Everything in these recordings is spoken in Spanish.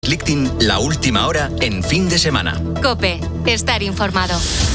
Lictin, la última hora en fin de semana. COPE, estar informado.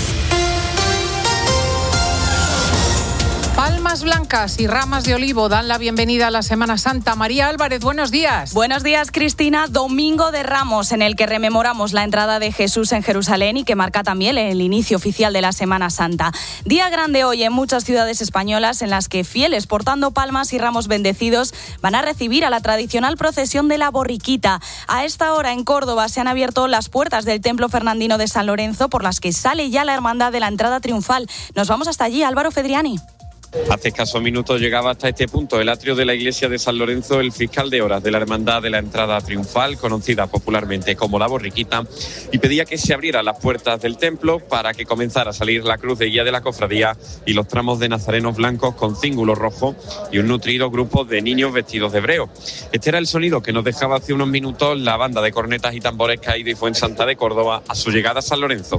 Palmas blancas y ramas de olivo dan la bienvenida a la Semana Santa. María Álvarez, buenos días. Buenos días, Cristina. Domingo de Ramos, en el que rememoramos la entrada de Jesús en Jerusalén y que marca también el inicio oficial de la Semana Santa. Día grande hoy en muchas ciudades españolas en las que fieles portando palmas y ramos bendecidos van a recibir a la tradicional procesión de la borriquita. A esta hora en Córdoba se han abierto las puertas del Templo Fernandino de San Lorenzo por las que sale ya la hermandad de la entrada triunfal. Nos vamos hasta allí, Álvaro Fedriani. Hace escasos minutos llegaba hasta este punto el atrio de la iglesia de San Lorenzo el fiscal de horas de la Hermandad de la Entrada Triunfal, conocida popularmente como la Borriquita, y pedía que se abrieran las puertas del templo para que comenzara a salir la cruz de guía de la cofradía y los tramos de nazarenos blancos con cíngulo rojo y un nutrido grupo de niños vestidos de hebreo. Este era el sonido que nos dejaba hace unos minutos la banda de cornetas y tambores Caído y Fuensanta de Córdoba a su llegada a San Lorenzo.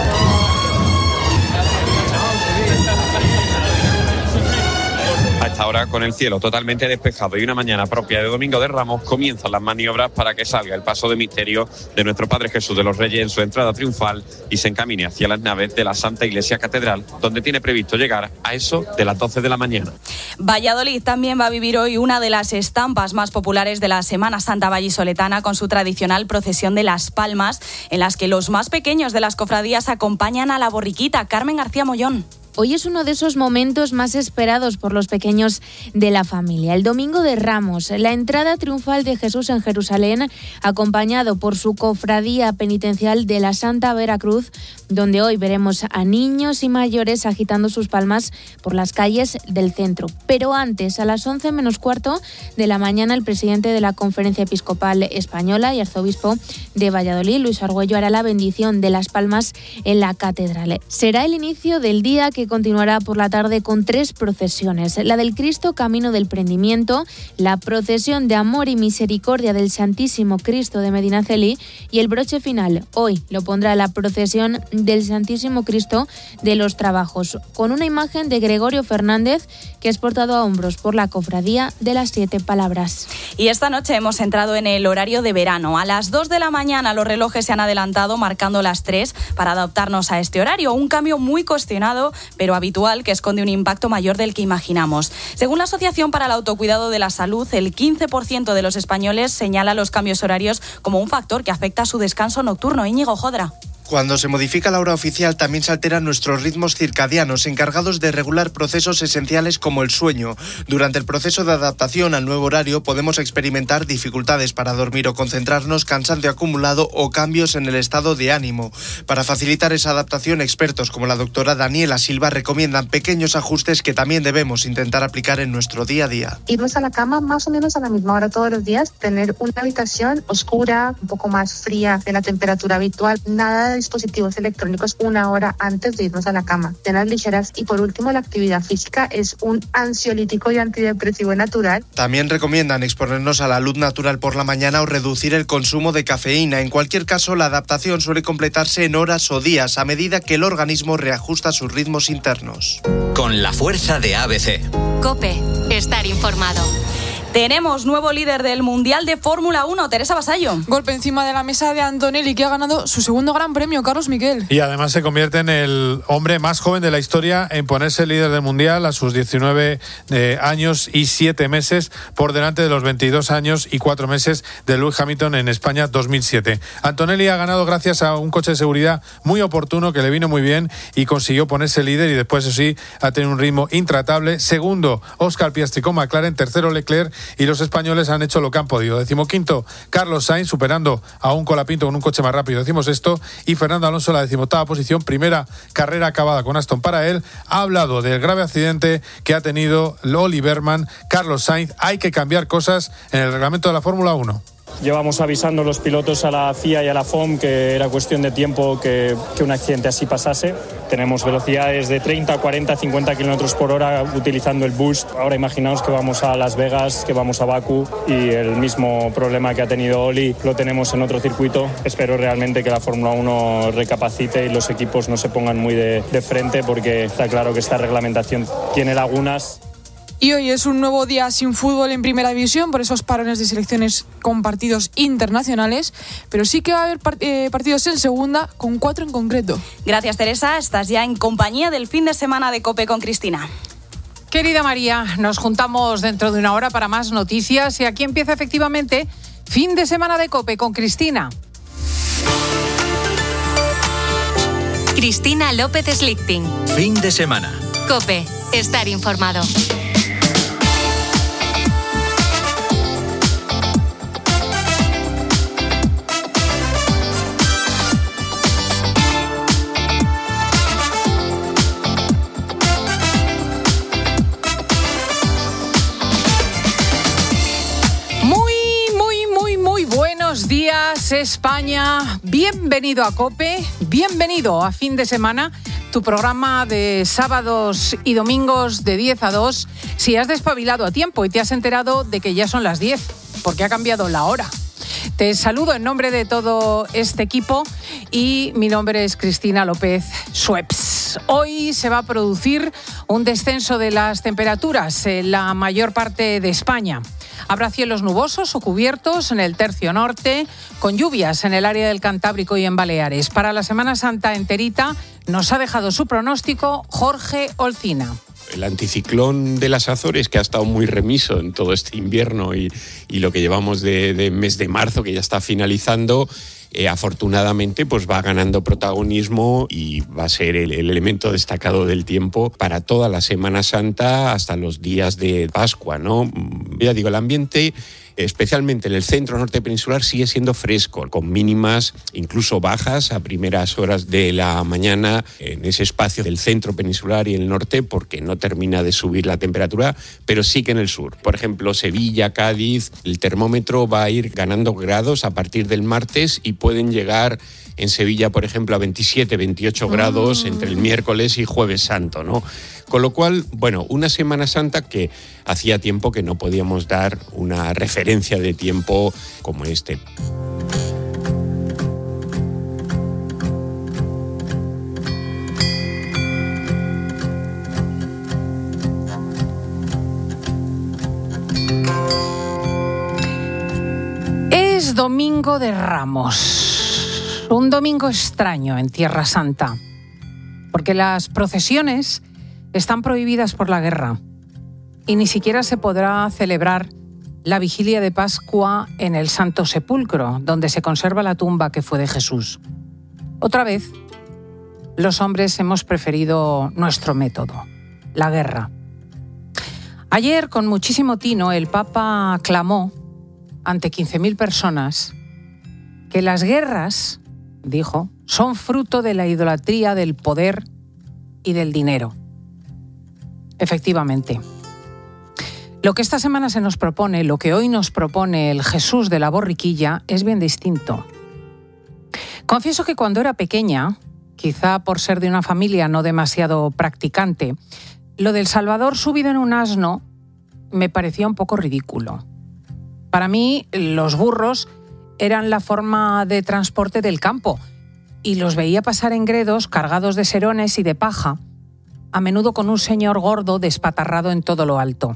Ahora, con el cielo totalmente despejado y una mañana propia de Domingo de Ramos, comienzan las maniobras para que salga el paso de misterio de nuestro Padre Jesús de los Reyes en su entrada triunfal y se encamine hacia las naves de la Santa Iglesia Catedral, donde tiene previsto llegar a eso de las 12 de la mañana. Valladolid también va a vivir hoy una de las estampas más populares de la Semana Santa vallisoletana, con su tradicional procesión de las Palmas, en las que los más pequeños de las cofradías acompañan a la borriquita. Carmen García Mollón. Hoy es uno de esos momentos más esperados por los pequeños de la familia. El Domingo de Ramos, la entrada triunfal de Jesús en Jerusalén, acompañado por su cofradía penitencial de la Santa Veracruz, donde hoy veremos a niños y mayores agitando sus palmas por las calles del centro. Pero antes, a las 11 menos cuarto de la mañana, el presidente de la Conferencia Episcopal Española y arzobispo de Valladolid, Luis Argüello, hará la bendición de las palmas en la catedral. Será el inicio del día que continuará por la tarde con 3 procesiones: la del Cristo Camino del Prendimiento, la procesión de Amor y Misericordia del Santísimo Cristo de Medinaceli y el broche final. Hoy lo pondrá la procesión del Santísimo Cristo de los Trabajos, con una imagen de Gregorio Fernández, que es portado a hombros por la Cofradía de las 7 Palabras. Y esta noche hemos entrado en el horario de verano. A las 2 de la mañana los relojes se han adelantado, marcando las 3 para adaptarnos a este horario. Un cambio muy cuestionado, pero habitual, que esconde un impacto mayor del que imaginamos. Según la Asociación para el Autocuidado de la Salud, el 15% de los españoles señala los cambios horarios como un factor que afecta a su descanso nocturno. Íñigo Jodra. Cuando se modifica la hora oficial también se alteran nuestros ritmos circadianos, encargados de regular procesos esenciales como el sueño. Durante el proceso de adaptación al nuevo horario podemos experimentar dificultades para dormir o concentrarnos, cansancio acumulado o cambios en el estado de ánimo. Para facilitar esa adaptación, expertos como la doctora Daniela Silva recomiendan pequeños ajustes que también debemos intentar aplicar en nuestro día a día. Irnos a la cama más o menos a la misma hora todos los días, tener una habitación oscura, un poco más fría de la temperatura habitual, nada de dispositivos electrónicos una hora antes de irnos a la cama, cenas ligeras y por último la actividad física es un ansiolítico y antidepresivo natural. También recomiendan exponernos a la luz natural por la mañana o reducir el consumo de cafeína. En cualquier caso, la adaptación suele completarse en horas o días a medida que el organismo reajusta sus ritmos internos. Con la fuerza de ABC. COPE, estar informado. Tenemos nuevo líder del Mundial de Fórmula 1, Teresa Vasallo. Golpe encima de la mesa de Antonelli, que ha ganado su segundo gran premio, Carlos Miquel. Y además se convierte en el hombre más joven de la historia en ponerse líder del Mundial a sus 19 años y 7 meses, por delante de los 22 años y 4 meses de Lewis Hamilton en España 2007. Antonelli ha ganado gracias a un coche de seguridad muy oportuno que le vino muy bien y consiguió ponerse líder, y después, eso sí, ha tenido un ritmo intratable. Segundo, Óscar Piastri con McLaren. Tercero, Leclerc. Y los españoles han hecho lo que han podido. 15º, Carlos Sainz, superando a un Colapinto con un coche más rápido. 16º, y Fernando Alonso, la 18ª posición. Primera carrera acabada con Aston para él. Ha hablado del grave accidente que ha tenido Oli Berman. Carlos Sainz, hay que cambiar cosas en el reglamento de la Fórmula 1. Llevamos avisando los pilotos a la FIA y a la FOM que era cuestión de tiempo que un accidente así pasase. Tenemos velocidades de 30, 40, 50 kilómetros por hora utilizando el boost. Ahora imaginaos que vamos a Las Vegas, que vamos a Bakú, y el mismo problema que ha tenido Oli lo tenemos en otro circuito. Espero realmente que la Fórmula 1 recapacite y los equipos no se pongan muy de frente, porque está claro que esta reglamentación tiene lagunas. Y hoy es un nuevo día sin fútbol en Primera División por esos parones de selecciones con partidos internacionales, pero sí que va a haber partidos en Segunda, con 4 en concreto. Gracias, Teresa. Estás ya en compañía del fin de semana de COPE con Cristina. Querida María, nos juntamos dentro de una hora para más noticias y aquí empieza efectivamente fin de semana de COPE con Cristina. Cristina López Slichting. Fin de semana. COPE. Estar informado. Buenos días, España. Bienvenido a COPE, bienvenido a Fin de Semana, tu programa de sábados y domingos de 10 a 2. Si has despabilado a tiempo y te has enterado de que ya son las 10, porque ha cambiado la hora. Te saludo en nombre de todo este equipo y mi nombre es Cristina López Schweppes. Hoy se va a producir un descenso de las temperaturas en la mayor parte de España. Habrá cielos nubosos o cubiertos en el tercio norte, con lluvias en el área del Cantábrico y en Baleares. Para la Semana Santa enterita nos ha dejado su pronóstico Jorge Olcina. El anticiclón de las Azores, que ha estado muy remiso en todo este invierno y lo que llevamos de mes de marzo, que ya está finalizando, afortunadamente pues va ganando protagonismo y va a ser el elemento destacado del tiempo para toda la Semana Santa hasta los días de Pascua, ¿no? Ya digo, el ambiente, especialmente en el centro norte peninsular, sigue siendo fresco, con mínimas incluso bajas a primeras horas de la mañana en ese espacio del centro peninsular y el norte, porque no termina de subir la temperatura, pero sí que en el sur. Por ejemplo, Sevilla, Cádiz, el termómetro va a ir ganando grados a partir del martes y pueden llegar en Sevilla, por ejemplo, a 27, 28 grados entre el miércoles y Jueves Santo, ¿no? Con lo cual, bueno, una Semana Santa que hacía tiempo que no podíamos dar una referencia de tiempo como este. Es Domingo de Ramos, un domingo extraño en Tierra Santa, porque las procesiones están prohibidas por la guerra y ni siquiera se podrá celebrar la vigilia de Pascua en el Santo Sepulcro, donde se conserva la tumba que fue de Jesús. Otra vez, los hombres hemos preferido nuestro método, la guerra. Ayer, con muchísimo tino, el Papa clamó ante 15.000 personas que las guerras, dijo, son fruto de la idolatría del poder y del dinero. Efectivamente. Lo que esta semana se nos propone, lo que hoy nos propone el Jesús de la borriquilla, es bien distinto. Confieso que cuando era pequeña, quizá por ser de una familia no demasiado practicante, lo del Salvador subido en un asno me parecía un poco ridículo. Para mí, los burros eran la forma de transporte del campo y los veía pasar en gredos cargados de serones y de paja, a menudo con un señor gordo despatarrado en todo lo alto.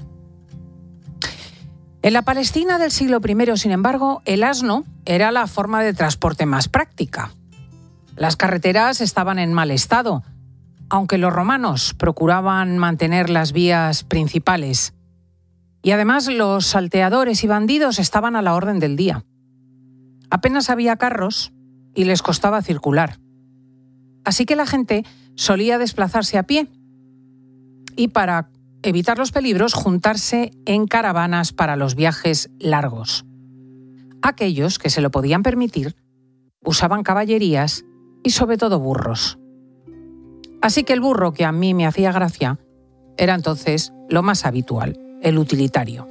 En la Palestina del siglo I, sin embargo, el asno era la forma de transporte más práctica. Las carreteras estaban en mal estado, aunque los romanos procuraban mantener las vías principales. Y además los salteadores y bandidos estaban a la orden del día. Apenas había carros y les costaba circular. Así que la gente solía desplazarse a pie y, para evitar los peligros, juntarse en caravanas para los viajes largos. Aquellos que se lo podían permitir usaban caballerías y sobre todo burros. Así que el burro, que a mí me hacía gracia, era entonces lo más habitual, el utilitario.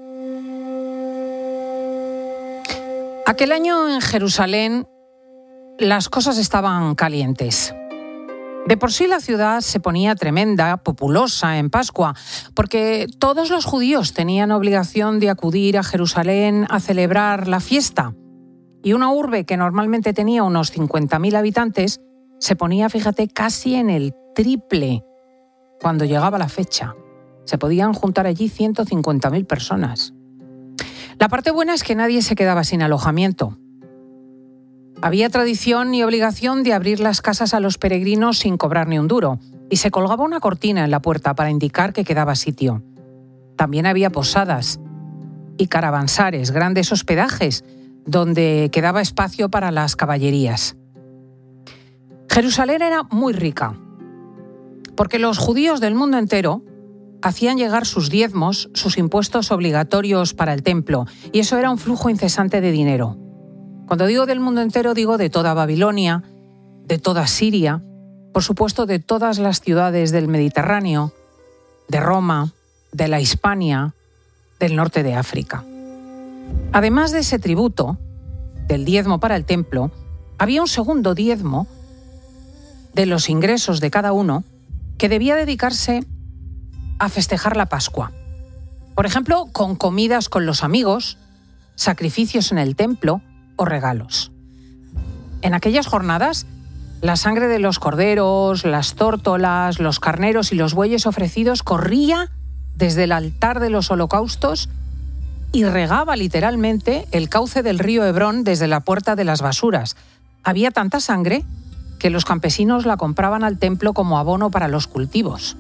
Aquel año en Jerusalén las cosas estaban calientes. De por sí la ciudad se ponía tremenda, populosa en Pascua, porque todos los judíos tenían obligación de acudir a Jerusalén a celebrar la fiesta. Y una urbe que normalmente tenía unos 50.000 habitantes se ponía, fíjate, casi en el triple cuando llegaba la fecha. Se podían juntar allí 150.000 personas. La parte buena es que nadie se quedaba sin alojamiento. Había tradición y obligación de abrir las casas a los peregrinos sin cobrar ni un duro, y se colgaba una cortina en la puerta para indicar que quedaba sitio. También había posadas y caravansares, grandes hospedajes, donde quedaba espacio para las caballerías. Jerusalén era muy rica, porque los judíos del mundo entero hacían llegar sus diezmos, sus impuestos obligatorios para el templo, y eso era un flujo incesante de dinero. Cuando digo del mundo entero, digo de toda Babilonia, de toda Siria, por supuesto de todas las ciudades del Mediterráneo, de Roma, de la Hispania, del norte de África. Además de ese tributo, del diezmo para el templo, había un segundo diezmo de los ingresos de cada uno que debía dedicarse a festejar la Pascua. Por ejemplo, con comidas con los amigos, sacrificios en el templo o regalos. En aquellas jornadas, la sangre de los corderos, las tórtolas, los carneros y los bueyes ofrecidos corría desde el altar de los holocaustos y regaba literalmente el cauce del río Hebrón desde la puerta de las basuras. Había tanta sangre que los campesinos la compraban al templo como abono para los cultivos.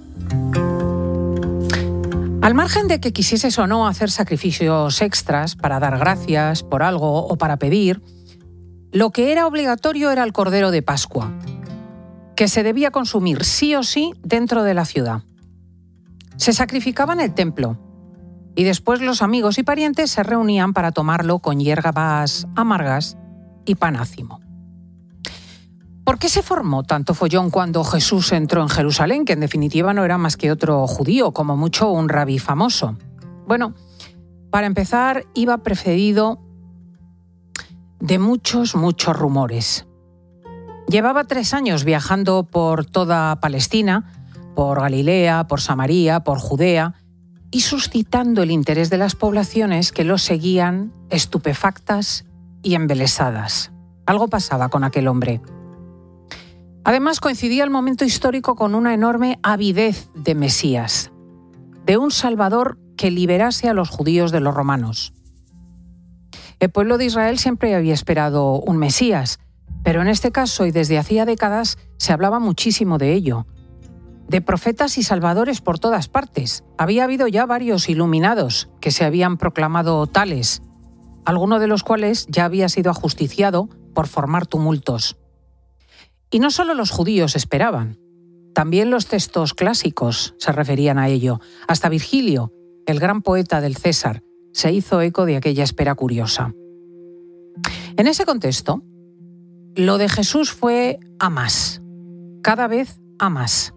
Al margen de que quisieses o no hacer sacrificios extras para dar gracias por algo o para pedir, lo que era obligatorio era el cordero de Pascua, que se debía consumir sí o sí dentro de la ciudad. Se sacrificaba en el templo y después los amigos y parientes se reunían para tomarlo con hierbas amargas y pan ácimo. ¿Por qué se formó tanto follón cuando Jesús entró en Jerusalén, que en definitiva no era más que otro judío, como mucho un rabí famoso? Bueno, para empezar, iba precedido de muchos rumores. Llevaba 3 años viajando por toda Palestina, por Galilea, por Samaria, por Judea, y suscitando el interés de las poblaciones que lo seguían estupefactas y embelesadas. Algo pasaba con aquel hombre. Además, coincidía el momento histórico con una enorme avidez de Mesías, de un Salvador que liberase a los judíos de los romanos. El pueblo de Israel siempre había esperado un Mesías, pero en este caso y desde hacía décadas se hablaba muchísimo de ello. De profetas y salvadores por todas partes. Había habido ya varios iluminados que se habían proclamado tales, alguno de los cuales ya había sido ajusticiado por formar tumultos. Y no solo los judíos esperaban, también los textos clásicos se referían a ello. Hasta Virgilio, el gran poeta del César, se hizo eco de aquella espera curiosa. En ese contexto, lo de Jesús fue a más, cada vez a más.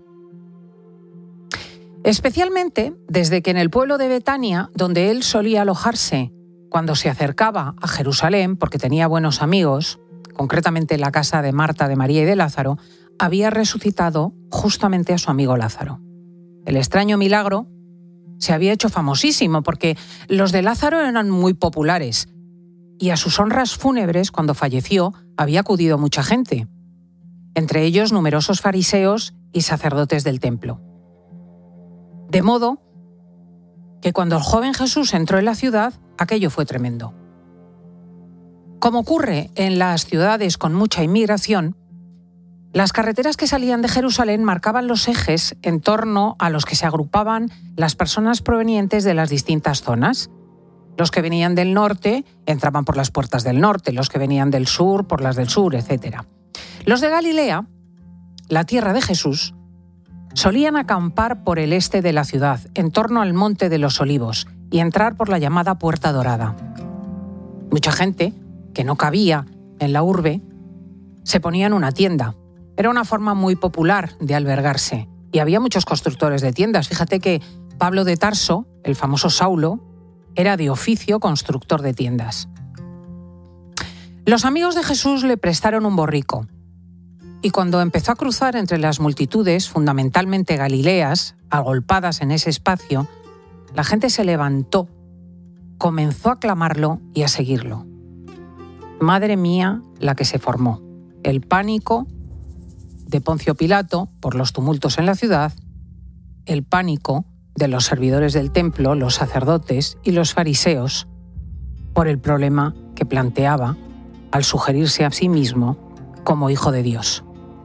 Especialmente desde que en el pueblo de Betania, donde él solía alojarse cuando se acercaba a Jerusalén, porque tenía buenos amigos, concretamente en la casa de Marta, de María y de Lázaro, había resucitado justamente a su amigo Lázaro. El extraño milagro se había hecho famosísimo porque los de Lázaro eran muy populares y a sus honras fúnebres, cuando falleció, había acudido mucha gente, entre ellos numerosos fariseos y sacerdotes del templo. De modo que cuando el joven Jesús entró en la ciudad, aquello fue tremendo. Como ocurre en las ciudades con mucha inmigración, las carreteras que salían de Jerusalén marcaban los ejes en torno a los que se agrupaban las personas provenientes de las distintas zonas. Los que venían del norte entraban por las puertas del norte, los que venían del sur por las del sur, etc. Los de Galilea, la tierra de Jesús, solían acampar por el este de la ciudad, en torno al Monte de los Olivos, y entrar por la llamada Puerta Dorada. Mucha gente, que no cabía en la urbe, se ponía en una tienda. Era una forma muy popular de albergarse, y había muchos constructores de tiendas. Fíjate que Pablo de Tarso, el famoso Saulo, era de oficio constructor de tiendas. Los amigos de Jesús le prestaron un borrico, y cuando empezó a cruzar entre las multitudes, fundamentalmente galileas, agolpadas en ese espacio, la gente se levantó, comenzó a aclamarlo y a seguirlo. Madre mía, la que se formó. El pánico de Poncio Pilato por los tumultos en la ciudad, el pánico de los servidores del templo, los sacerdotes y los fariseos, por el problema que planteaba al sugerirse a sí mismo como hijo de Dios.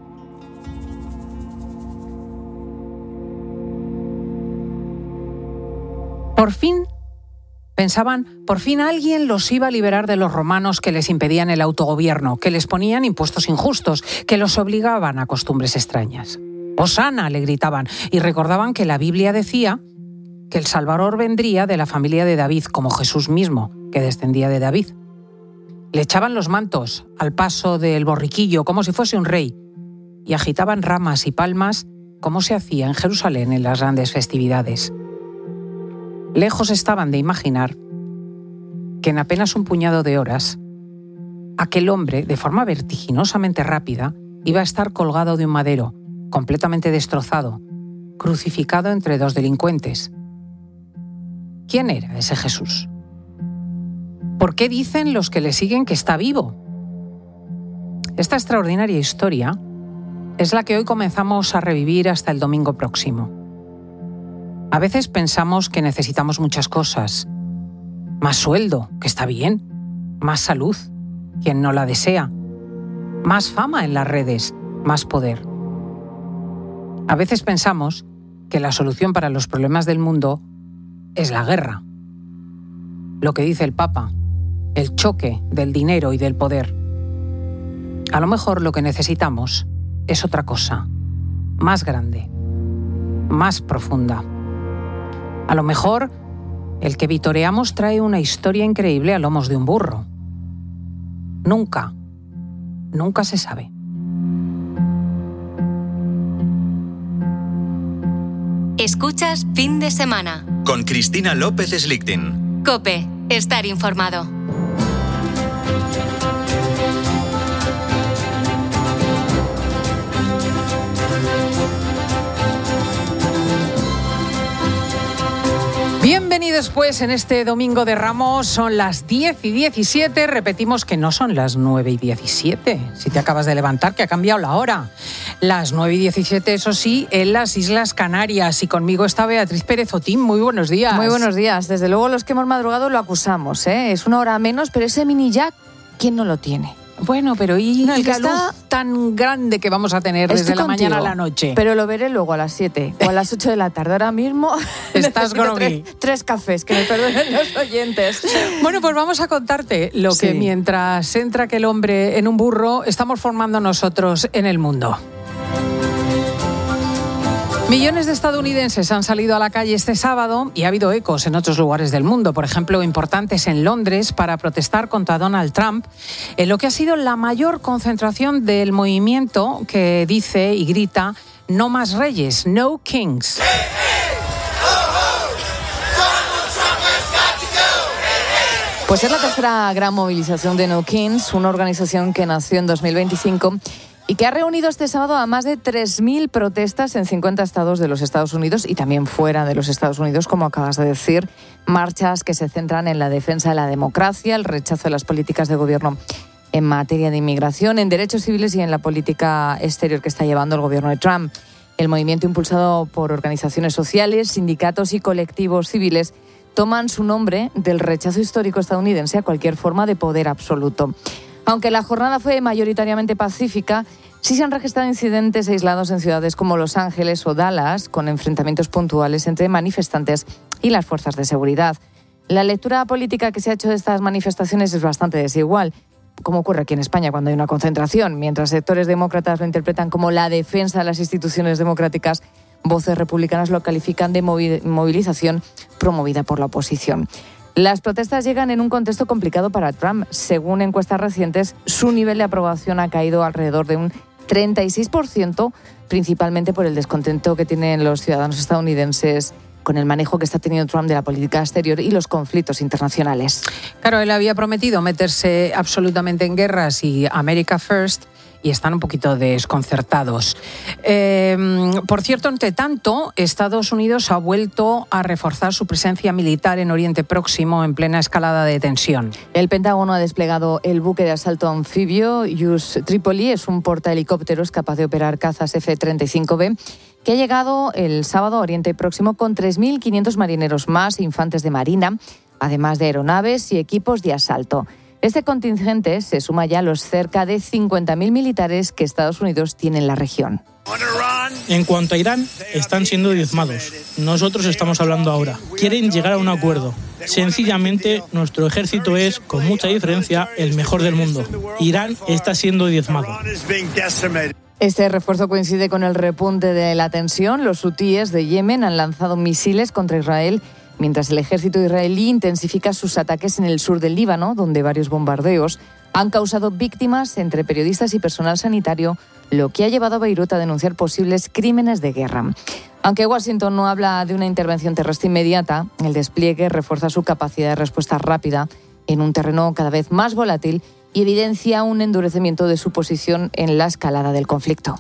Por fin alguien los iba a liberar de los romanos que les impedían el autogobierno, que les ponían impuestos injustos, que los obligaban a costumbres extrañas. ¡Hosana!, le gritaban, y recordaban que la Biblia decía que el Salvador vendría de la familia de David, como Jesús mismo, que descendía de David. Le echaban los mantos al paso del borriquillo como si fuese un rey, y agitaban ramas y palmas como se hacía en Jerusalén en las grandes festividades. Lejos estaban de imaginar que en apenas un puñado de horas, aquel hombre, de forma vertiginosamente rápida, iba a estar colgado de un madero, completamente destrozado, crucificado entre dos delincuentes. ¿Quién era ese Jesús? ¿Por qué dicen los que le siguen que está vivo? Esta extraordinaria historia es la que hoy comenzamos a revivir hasta el domingo próximo. A veces pensamos que necesitamos muchas cosas. Más sueldo, que está bien. Más salud, quien no la desea. Más fama en las redes, más poder. A veces pensamos que la solución para los problemas del mundo es la guerra. Lo que dice el Papa, el choque del dinero y del poder. A lo mejor lo que necesitamos es otra cosa, más grande, más profunda. A lo mejor el que vitoreamos trae una historia increíble a lomos de un burro. Nunca se sabe. Escuchas Fin de Semana. Con Cristina López Slichting. COPE. Estar informado. Bienvenidos pues en este domingo de Ramos, son las 10:17, repetimos que no son las 9:17, si te acabas de levantar, que ha cambiado la hora. Las 9:17, eso sí, en las Islas Canarias, y conmigo está Beatriz Pérez Otín. Muy buenos días. Muy buenos días, desde luego los que hemos madrugado lo acusamos, ¿eh? Es una hora menos, pero ese mini jack, ¿quién no lo tiene? Bueno, pero ¿y la luz tan grande que vamos a tener desde la mañana a la noche? Pero lo veré luego a las 7 o a las 8 de la tarde. Ahora mismo estás groggy. Tres cafés, que me perdonen los oyentes. Bueno, pues vamos a contarte lo que mientras entra aquel hombre en un burro, estamos formando nosotros en el mundo. Millones de estadounidenses han salido a la calle este sábado y ha habido ecos en otros lugares del mundo, por ejemplo, importantes en Londres, para protestar contra Donald Trump, en lo que ha sido la mayor concentración del movimiento que dice y grita "No más reyes, no kings". Pues es la tercera gran movilización de No Kings, una organización que nació en 2025 y que ha reunido este sábado a más de 3.000 protestas en 50 estados de los Estados Unidos y también fuera de los Estados Unidos, como acabas de decir. Marchas que se centran en la defensa de la democracia, el rechazo de las políticas de gobierno en materia de inmigración, en derechos civiles y en la política exterior que está llevando el gobierno de Trump. El movimiento, impulsado por organizaciones sociales, sindicatos y colectivos civiles, toman su nombre del rechazo histórico estadounidense a cualquier forma de poder absoluto. Aunque la jornada fue mayoritariamente pacífica, sí se han registrado incidentes aislados en ciudades como Los Ángeles o Dallas, con enfrentamientos puntuales entre manifestantes y las fuerzas de seguridad. La lectura política que se ha hecho de estas manifestaciones es bastante desigual, como ocurre aquí en España cuando hay una concentración. Mientras sectores demócratas lo interpretan como la defensa de las instituciones democráticas, voces republicanas lo califican de movilización promovida por la oposición. Las protestas llegan en un contexto complicado para Trump. Según encuestas recientes, su nivel de aprobación ha caído alrededor de un 36%, principalmente por el descontento que tienen los ciudadanos estadounidenses con el manejo que está teniendo Trump de la política exterior y los conflictos internacionales. Claro, él había prometido meterse absolutamente en guerras y America First, y están un poquito desconcertados. Por cierto, entre tanto, Estados Unidos ha vuelto a reforzar su presencia militar en Oriente Próximo en plena escalada de tensión. El Pentágono ha desplegado el buque de asalto anfibio US Tripoli. Es un portahelicópteros capaz de operar cazas F-35B que ha llegado el sábado a Oriente Próximo con 3.500 marineros más e infantes de marina, además de aeronaves y equipos de asalto. Este contingente se suma ya a los cerca de 50.000 militares que Estados Unidos tiene en la región. En cuanto a Irán, están siendo diezmados. Nosotros estamos hablando ahora. Quieren llegar a un acuerdo. Sencillamente, nuestro ejército es, con mucha diferencia, el mejor del mundo. Irán está siendo diezmado. Este refuerzo coincide con el repunte de la tensión. Los hutíes de Yemen han lanzado misiles contra Israel, mientras el ejército israelí intensifica sus ataques en el sur del Líbano, donde varios bombardeos han causado víctimas entre periodistas y personal sanitario, lo que ha llevado a Beirut a denunciar posibles crímenes de guerra. Aunque Washington no habla de una intervención terrestre inmediata, el despliegue refuerza su capacidad de respuesta rápida en un terreno cada vez más volátil y evidencia un endurecimiento de su posición en la escalada del conflicto.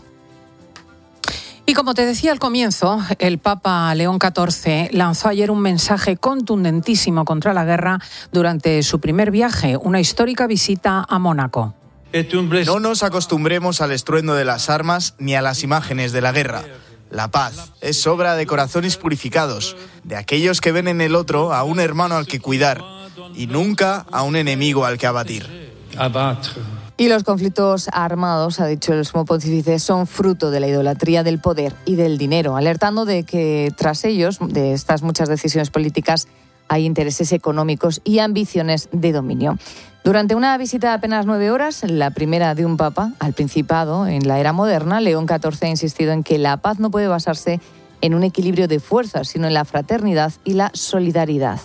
Y como te decía al comienzo, el Papa León XIV lanzó ayer un mensaje contundentísimo contra la guerra durante su primer viaje, una histórica visita a Mónaco. No nos acostumbremos al estruendo de las armas ni a las imágenes de la guerra. La paz es obra de corazones purificados, de aquellos que ven en el otro a un hermano al que cuidar y nunca a un enemigo al que abatir. Y los conflictos armados, ha dicho el sumo pontífice, son fruto de la idolatría del poder y del dinero, alertando de que tras ellos, de estas muchas decisiones políticas, hay intereses económicos y ambiciones de dominio. Durante una visita de apenas 9 horas, la primera de un papa al Principado en la era moderna, León XIV ha insistido en que la paz no puede basarse en un equilibrio de fuerzas, sino en la fraternidad y la solidaridad.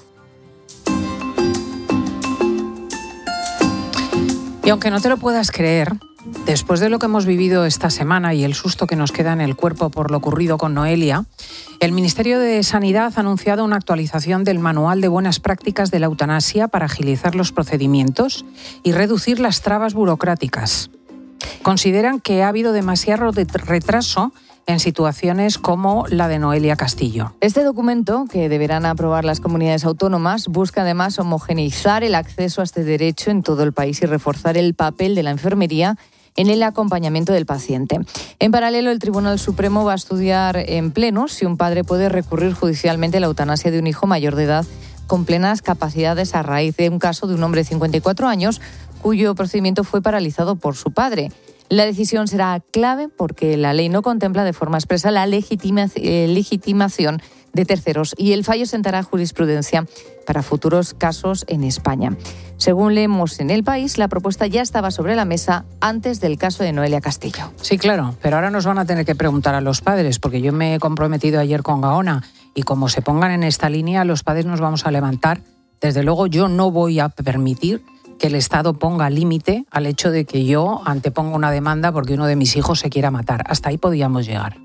Y aunque no te lo puedas creer, después de lo que hemos vivido esta semana y el susto que nos queda en el cuerpo por lo ocurrido con Noelia, el Ministerio de Sanidad ha anunciado una actualización del Manual de Buenas Prácticas de la Eutanasia para agilizar los procedimientos y reducir las trabas burocráticas. Consideran que ha habido demasiado retraso en situaciones como la de Noelia Castillo. Este documento, que deberán aprobar las comunidades autónomas, busca además homogeneizar el acceso a este derecho en todo el país y reforzar el papel de la enfermería en el acompañamiento del paciente. En paralelo, el Tribunal Supremo va a estudiar en pleno si un padre puede recurrir judicialmente a la eutanasia de un hijo mayor de edad con plenas capacidades a raíz de un caso de un hombre de 54 años cuyo procedimiento fue paralizado por su padre. La decisión será clave porque la ley no contempla de forma expresa la legitimación de terceros y el fallo sentará jurisprudencia para futuros casos en España. Según leemos en El País, la propuesta ya estaba sobre la mesa antes del caso de Noelia Castillo. Sí, claro, pero ahora nos van a tener que preguntar a los padres, porque yo me he comprometido ayer con Gaona y como se pongan en esta línea, los padres nos vamos a levantar. Desde luego yo no voy a permitir que el Estado ponga límite al hecho de que yo anteponga una demanda porque uno de mis hijos se quiera matar. Hasta ahí podíamos llegar.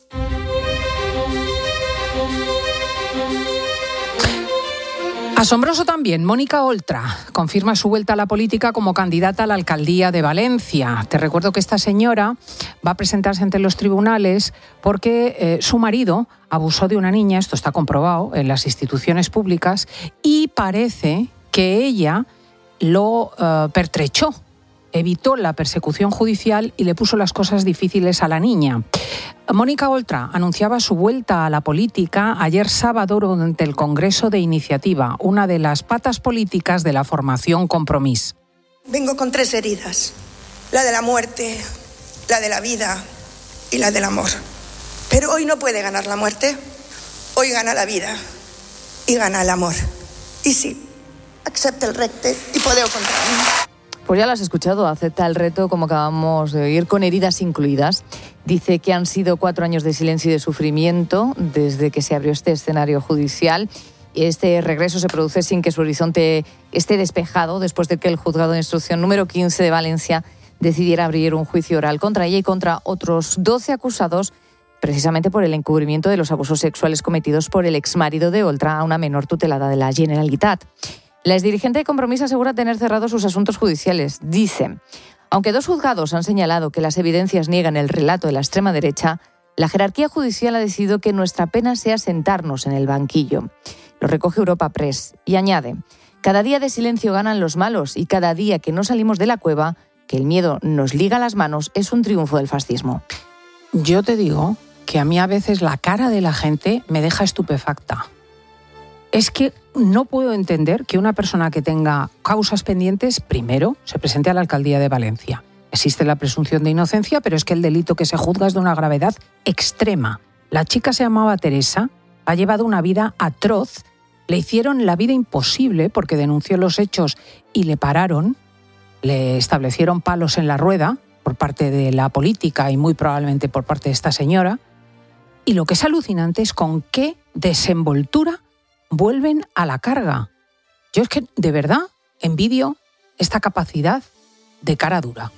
Asombroso también, Mónica Oltra confirma su vuelta a la política como candidata a la alcaldía de Valencia. Te recuerdo que esta señora va a presentarse ante los tribunales porque su marido abusó de una niña, esto está comprobado en las instituciones públicas, y parece que ella lo pertrechó, evitó la persecución judicial y le puso las cosas difíciles a la niña. Mónica Oltra anunciaba su vuelta a la política ayer sábado durante el Congreso de Iniciativa, una de las patas políticas de la formación Compromís. Vengo con 3 heridas, la de la muerte, la de la vida y la del amor. Pero hoy no puede ganar la muerte, hoy gana la vida y gana el amor. Y sí, acepta el reto y podeu contra mí. Pues ya lo has escuchado, acepta el reto, como acabamos de oír, con heridas incluidas. Dice que han sido 4 años de silencio y de sufrimiento desde que se abrió este escenario judicial. Este regreso se produce sin que su horizonte esté despejado, después de que el juzgado de instrucción número 15 de Valencia decidiera abrir un juicio oral contra ella y contra otros 12 acusados, precisamente por el encubrimiento de los abusos sexuales cometidos por el exmarido de Oltra a una menor tutelada de la Generalitat. La exdirigente de Compromís asegura tener cerrados sus asuntos judiciales. Dice: Aunque 2 juzgados han señalado que las evidencias niegan el relato de la extrema derecha, la jerarquía judicial ha decidido que nuestra pena sea sentarnos en el banquillo. Lo recoge Europa Press y añade: cada día de silencio ganan los malos y cada día que no salimos de la cueva, que el miedo nos liga las manos, es un triunfo del fascismo. Yo te digo que a mí a veces la cara de la gente me deja estupefacta. Es que no puedo entender que una persona que tenga causas pendientes, primero, se presente a la alcaldía de Valencia. Existe la presunción de inocencia, pero es que el delito que se juzga es de una gravedad extrema. La chica se llamaba Teresa, ha llevado una vida atroz, le hicieron la vida imposible porque denunció los hechos y le pararon, le establecieron palos en la rueda por parte de la política y muy probablemente por parte de esta señora. Y lo que es alucinante es con qué desenvoltura vuelven a la carga. Yo es que, de verdad, envidio esta capacidad de cara dura.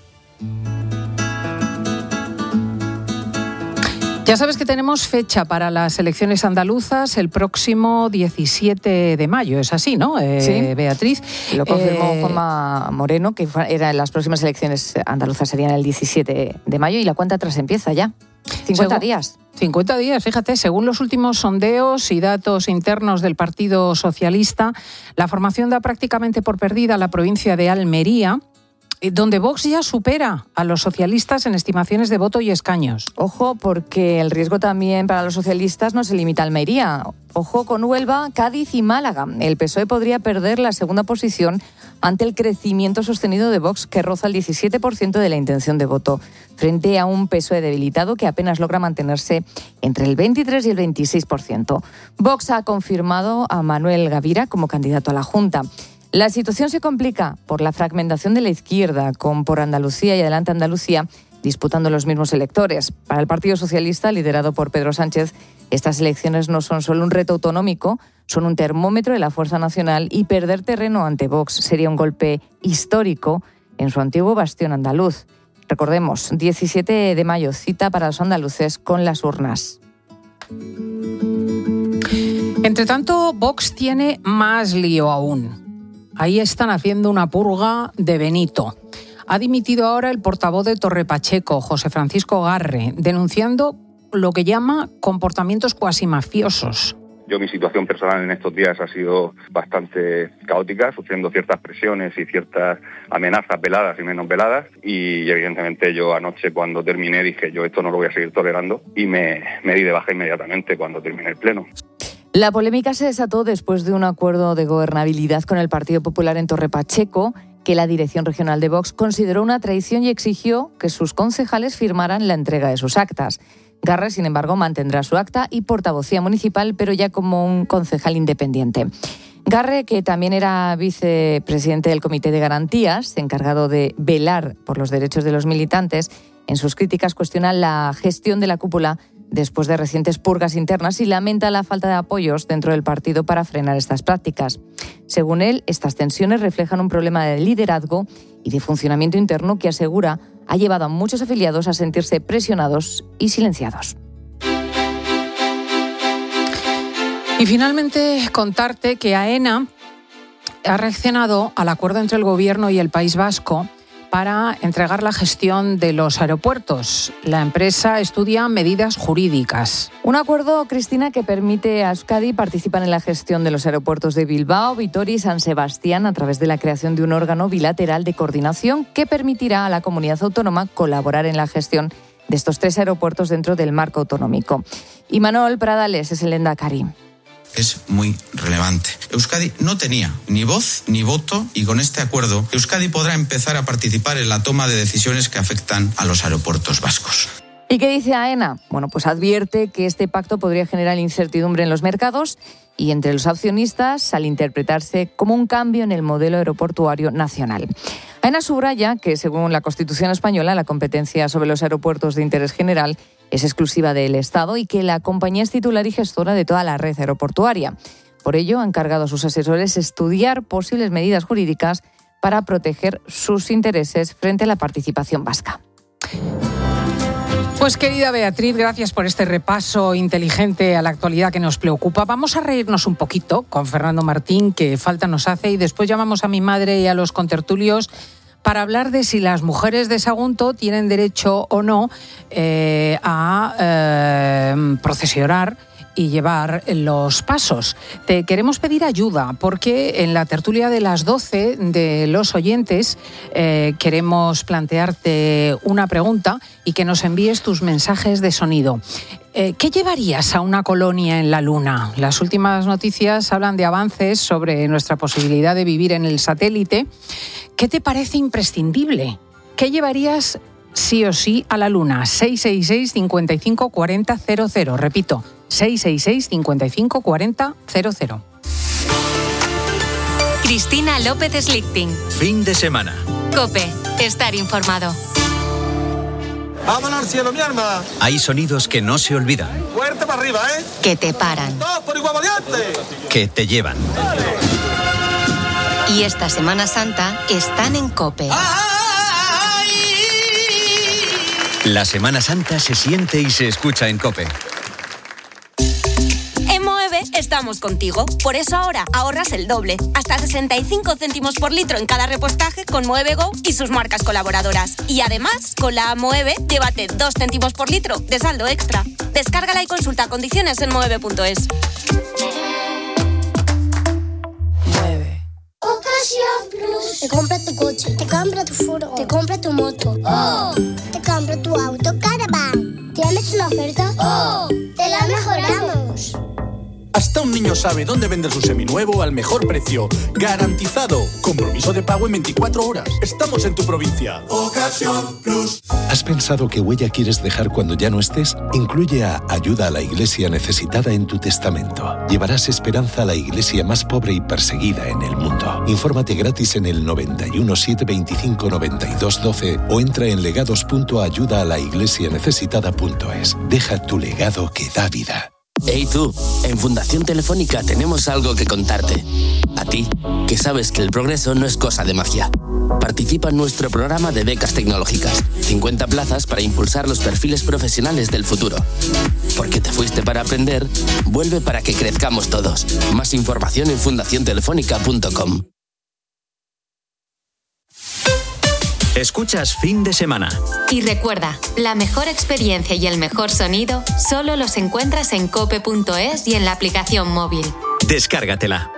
Ya sabes que tenemos fecha para las elecciones andaluzas el próximo 17 de mayo. Es así, ¿no, sí, Beatriz? Lo confirmó Juanma Moreno, que las próximas elecciones andaluzas serían el 17 de mayo y la cuenta atrás empieza ya. 50 días. 50 días, fíjate, según los últimos sondeos y datos internos del Partido Socialista, la formación da prácticamente por perdida la provincia de Almería, donde Vox ya supera a los socialistas en estimaciones de voto y escaños. Ojo, porque el riesgo también para los socialistas no se limita a Almería. Ojo con Huelva, Cádiz y Málaga. El PSOE podría perder la segunda posición ante el crecimiento sostenido de Vox, que roza el 17% de la intención de voto, frente a un PSOE debilitado que apenas logra mantenerse entre el 23 y el 26%. Vox ha confirmado a Manuel Gavira como candidato a la Junta. La situación se complica por la fragmentación de la izquierda, con Por Andalucía y Adelante Andalucía disputando los mismos electores. Para el Partido Socialista, liderado por Pedro Sánchez, estas elecciones no son solo un reto autonómico, son un termómetro de la fuerza nacional y perder terreno ante Vox sería un golpe histórico en su antiguo bastión andaluz. Recordemos, 17 de mayo, cita para los andaluces con las urnas. Entre tanto, Vox tiene más lío aún. Ahí están haciendo una purga de Benito. Ha dimitido ahora el portavoz de Torre Pacheco, José Francisco Garre, denunciando lo que llama comportamientos cuasi mafiosos. Mi situación personal en estos días ha sido bastante caótica, sufriendo ciertas presiones y ciertas amenazas veladas y menos veladas. Y evidentemente yo anoche, cuando terminé, dije yo esto no lo voy a seguir tolerando y me di de baja inmediatamente cuando terminé el pleno. La polémica se desató después de un acuerdo de gobernabilidad con el Partido Popular en Torre Pacheco, que la dirección regional de Vox consideró una traición y exigió que sus concejales firmaran la entrega de sus actas. Garre, sin embargo, mantendrá su acta y portavocía municipal, pero ya como un concejal independiente. Garre, que también era vicepresidente del Comité de Garantías, encargado de velar por los derechos de los militantes, en sus críticas cuestiona la gestión de la cúpula después de recientes purgas internas y lamenta la falta de apoyos dentro del partido para frenar estas prácticas. Según él, estas tensiones reflejan un problema de liderazgo y de funcionamiento interno que, asegura, ha llevado a muchos afiliados a sentirse presionados y silenciados. Y finalmente contarte que AENA ha reaccionado al acuerdo entre el Gobierno y el País Vasco para entregar la gestión de los aeropuertos. La empresa estudia medidas jurídicas. Un acuerdo, Cristina, que permite a Euskadi participar en la gestión de los aeropuertos de Bilbao, Vitoria y San Sebastián a través de la creación de un órgano bilateral de coordinación que permitirá a la comunidad autónoma colaborar en la gestión de estos 3 aeropuertos dentro del marco autonómico. Imanol Pradales es el lehendakari. Es muy relevante. Euskadi no tenía ni voz ni voto y con este acuerdo Euskadi podrá empezar a participar en la toma de decisiones que afectan a los aeropuertos vascos. ¿Y qué dice AENA? Bueno, pues advierte que este pacto podría generar incertidumbre en los mercados y entre los accionistas al interpretarse como un cambio en el modelo aeroportuario nacional. AENA subraya que, según la Constitución española, la competencia sobre los aeropuertos de interés general es exclusiva del Estado y que la compañía es titular y gestora de toda la red aeroportuaria. Por ello, ha encargado a sus asesores estudiar posibles medidas jurídicas para proteger sus intereses frente a la participación vasca. Pues querida Beatriz, gracias por este repaso inteligente a la actualidad que nos preocupa. Vamos a reírnos un poquito con Fernando Martín, que falta nos hace, y después llamamos a mi madre y a los contertulios para hablar de si las mujeres de Sagunto tienen derecho o no a procesionar y llevar los pasos. Te queremos pedir ayuda porque en la tertulia de las 12 de los oyentes queremos plantearte una pregunta y que nos envíes tus mensajes de sonido. ¿Qué llevarías a una colonia en la Luna? Las últimas noticias hablan de avances sobre nuestra posibilidad de vivir en el satélite. ¿Qué te parece imprescindible? ¿Qué llevarías sí o sí a la Luna? 666 55 40 00. Repito, 666 55 40 00. Cristina López Slichting. Fin de semana. COPE. Estar informado. ¡Vámonos al cielo, mi arma! Hay sonidos que no se olvidan. ¡Fuerte para arriba, eh! Que te paran. ¡Todos por igual valiente! Que te llevan. Y esta Semana Santa están en COPE. La Semana Santa se siente y se escucha en COPE. En Moeve estamos contigo. Por eso ahora ahorras el doble. Hasta 65 céntimos por litro en cada repostaje con Moeve Go y sus marcas colaboradoras. Y además, con la Moeve, llévate 2 céntimos por litro de saldo extra. Descárgala y consulta condiciones en moeve.es. Ocasión Plus. Te compra tu coche, te compra tu furgo, te compra tu moto. ¡Oh! Te compra tu auto Caravan. ¿Tienes una oferta? ¡Oh! ¡Te la mejoramos! Hasta un niño sabe dónde vender su seminuevo al mejor precio. ¡Garantizado! Compromiso de pago en 24 horas. Estamos en tu provincia. Ocasión Plus. ¿Has pensado qué huella quieres dejar cuando ya no estés? Incluye a Ayuda a la Iglesia Necesitada en tu testamento. Llevarás esperanza a la iglesia más pobre y perseguida en el mundo. Infórmate gratis en el 91 725 92 12 o entra en legados.ayudaalaIglesianecesitada.es. Deja tu legado que da vida. Hey tú, en Fundación Telefónica tenemos algo que contarte. A ti, que sabes que el progreso no es cosa de magia. Participa en nuestro programa de becas tecnológicas. 50 plazas para impulsar los perfiles profesionales del futuro. Porque te fuiste para aprender, vuelve para que crezcamos todos. Más información en fundaciontelefónica.com. Escuchas Fin de Semana. Y recuerda, la mejor experiencia y el mejor sonido solo los encuentras en cope.es y en la aplicación móvil. Descárgatela.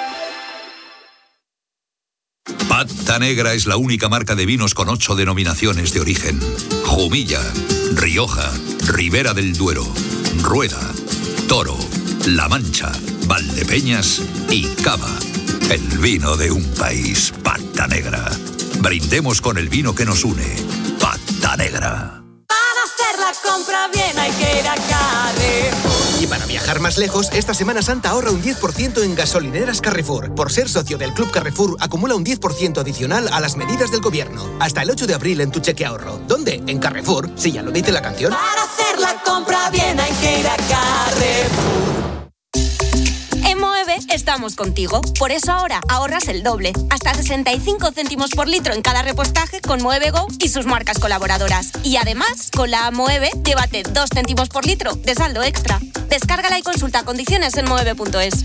Pata Negra es la única marca de vinos con 8 denominaciones de origen. Jumilla, Rioja, Ribera del Duero, Rueda, Toro, La Mancha, Valdepeñas y Cava. El vino de un país, Pata Negra. Brindemos con el vino que nos une. Pata Negra. Para hacer la compra bien hay que ir a Carrefour. Y para viajar más lejos, esta Semana Santa ahorra un 10% en gasolineras Carrefour. Por ser socio del Club Carrefour, acumula un 10% adicional a las medidas del gobierno. Hasta el 8 de abril en tu cheque ahorro. ¿Dónde? En Carrefour, si ya lo dice la canción. Para hacer la compra bien hay que ir a Carrefour. En Moeve estamos contigo. Por eso ahora ahorras el doble. Hasta 65 céntimos por litro en cada repostaje con Moeve Go y sus marcas colaboradoras. Y además, con la Moeve, llévate 2 céntimos por litro de saldo extra. Descárgala y consulta condiciones en moeve.es.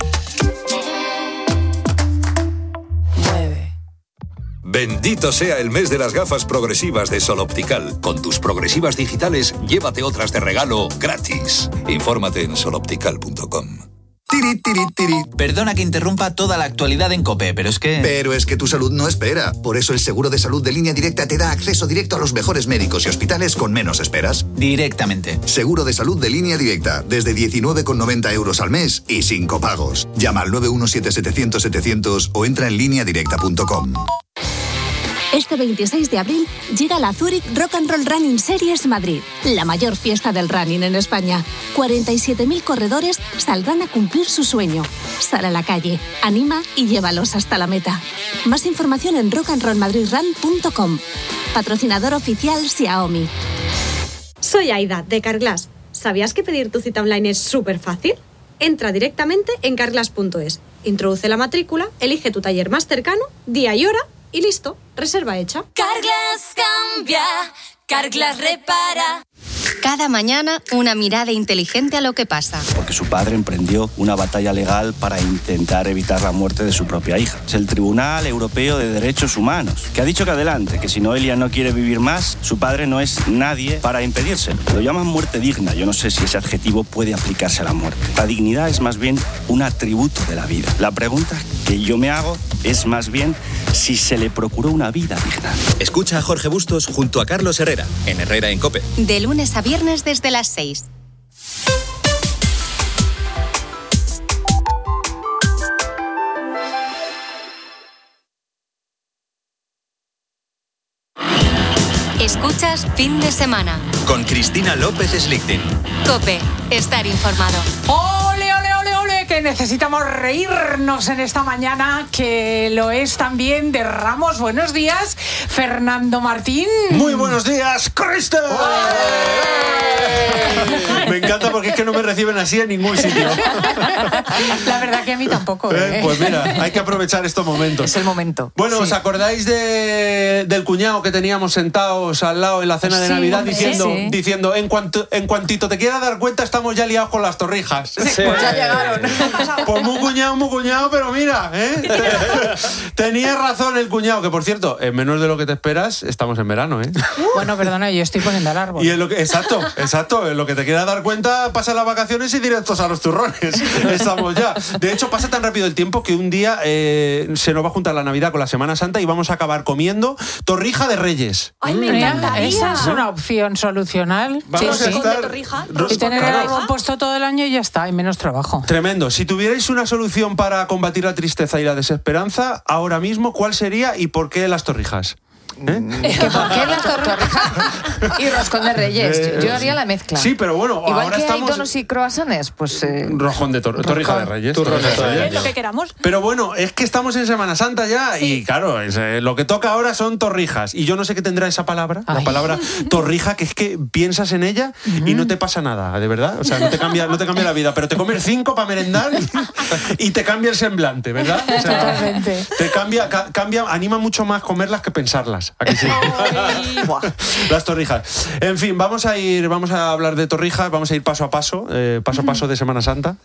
Bendito sea el mes de las gafas progresivas de Sol Optical. Con tus progresivas digitales, llévate otras de regalo gratis. Infórmate en soloptical.com. Tiri, tiri, tiri. Perdona que interrumpa toda la actualidad en COPE, pero es que tu salud no espera. Por eso el seguro de salud de Línea Directa te da acceso directo a los mejores médicos y hospitales con menos esperas. Directamente. Seguro de salud de Línea Directa, desde 19,90 € al mes y sin copagos. Llama al 917-700-700 o entra en lineadirecta.com. Este 26 de abril llega la Zurich Rock and Roll Running Series Madrid, la mayor fiesta del running en España. 47.000 corredores saldrán a cumplir su sueño. Sal a la calle, anima y llévalos hasta la meta. Más información en rockandrollmadridrun.com. Patrocinador oficial Xiaomi. Soy Aida, de Carglass. ¿Sabías que pedir tu cita online es súper fácil? Entra directamente en carglass.es, introduce la matrícula, elige tu taller más cercano, día y hora y listo, reserva hecha. Carglass cambia, Carglass repara. Cada mañana una mirada inteligente a lo que pasa. Porque su padre emprendió una batalla legal para intentar evitar la muerte de su propia hija. Es el Tribunal Europeo de Derechos Humanos, que ha dicho que adelante, que si Noelia no quiere vivir más, su padre no es nadie para impedírselo. Lo llaman muerte digna. Yo no sé si ese adjetivo puede aplicarse a la muerte. La dignidad es más bien un atributo de la vida. La pregunta que yo me hago es más bien si se le procuró una vida digna. Escucha a Jorge Bustos junto a Carlos Herrera, en Herrera en COPE. De lunes a viernes desde las 6. Escuchas Fin de Semana. Con Cristina López Slichting. COPE, estar informado. ¡Ole, ole, ole, ole! Que necesitamos reírnos en esta mañana, que lo es también de Ramos. Buenos días, Fernando Martín. Muy buenos días, Cristian. Me encanta porque es que no me reciben así en ningún sitio. La verdad que a mí tampoco. Pues mira, hay que aprovechar estos momentos. Es el momento. Bueno, sí. ¿Os acordáis del cuñado que teníamos sentados al lado en la cena de Navidad diciendo en cuantito te quieras dar cuenta estamos ya liados con las torrijas? Sí. Pues ya llegaron. Pues muy cuñado, pero mira, tenía razón el cuñado, que por cierto, en menos de lo que te esperas, estamos en verano, Bueno, perdona, yo estoy poniendo el árbol. Y en lo que, exacto, en lo que te quieras dar cuenta, pasan las vacaciones y directos a los turrones. Estamos ya. De hecho, pasa tan rápido el tiempo que un día se nos va a juntar la Navidad con la Semana Santa y vamos a acabar comiendo torrija de Reyes. ¡Ay, me encantaría! Esa es una opción solucional. Vamos a estar... Y tener el árbol puesto todo el año y ya está, y menos trabajo. Tremendo. Si tuvierais una solución para combatir la tristeza y la desesperanza, ahora mismo, ¿cuál sería y por qué las torrijas? ¿Por qué las torrijas y roscón de Reyes? Yo haría la mezcla. Sí, pero bueno, igual ahora que estamos... hay donos y croissants, pues... Roscón de torrija de Reyes. Es lo que queramos. Pero bueno, es que estamos en Semana Santa ya y claro, lo que toca ahora son torrijas. Y yo no sé qué tendrá esa palabra, la palabra torrija, que es que piensas en ella y no te pasa nada, de verdad. O sea, no te cambia la vida, pero te comes 5 para merendar y te cambia el semblante, ¿verdad? O sea, totalmente. Te cambia, anima mucho más comerlas que pensarlas. ¿A que sí? Las torrijas. En fin, vamos a hablar de torrijas, vamos a ir paso a paso de Semana Santa.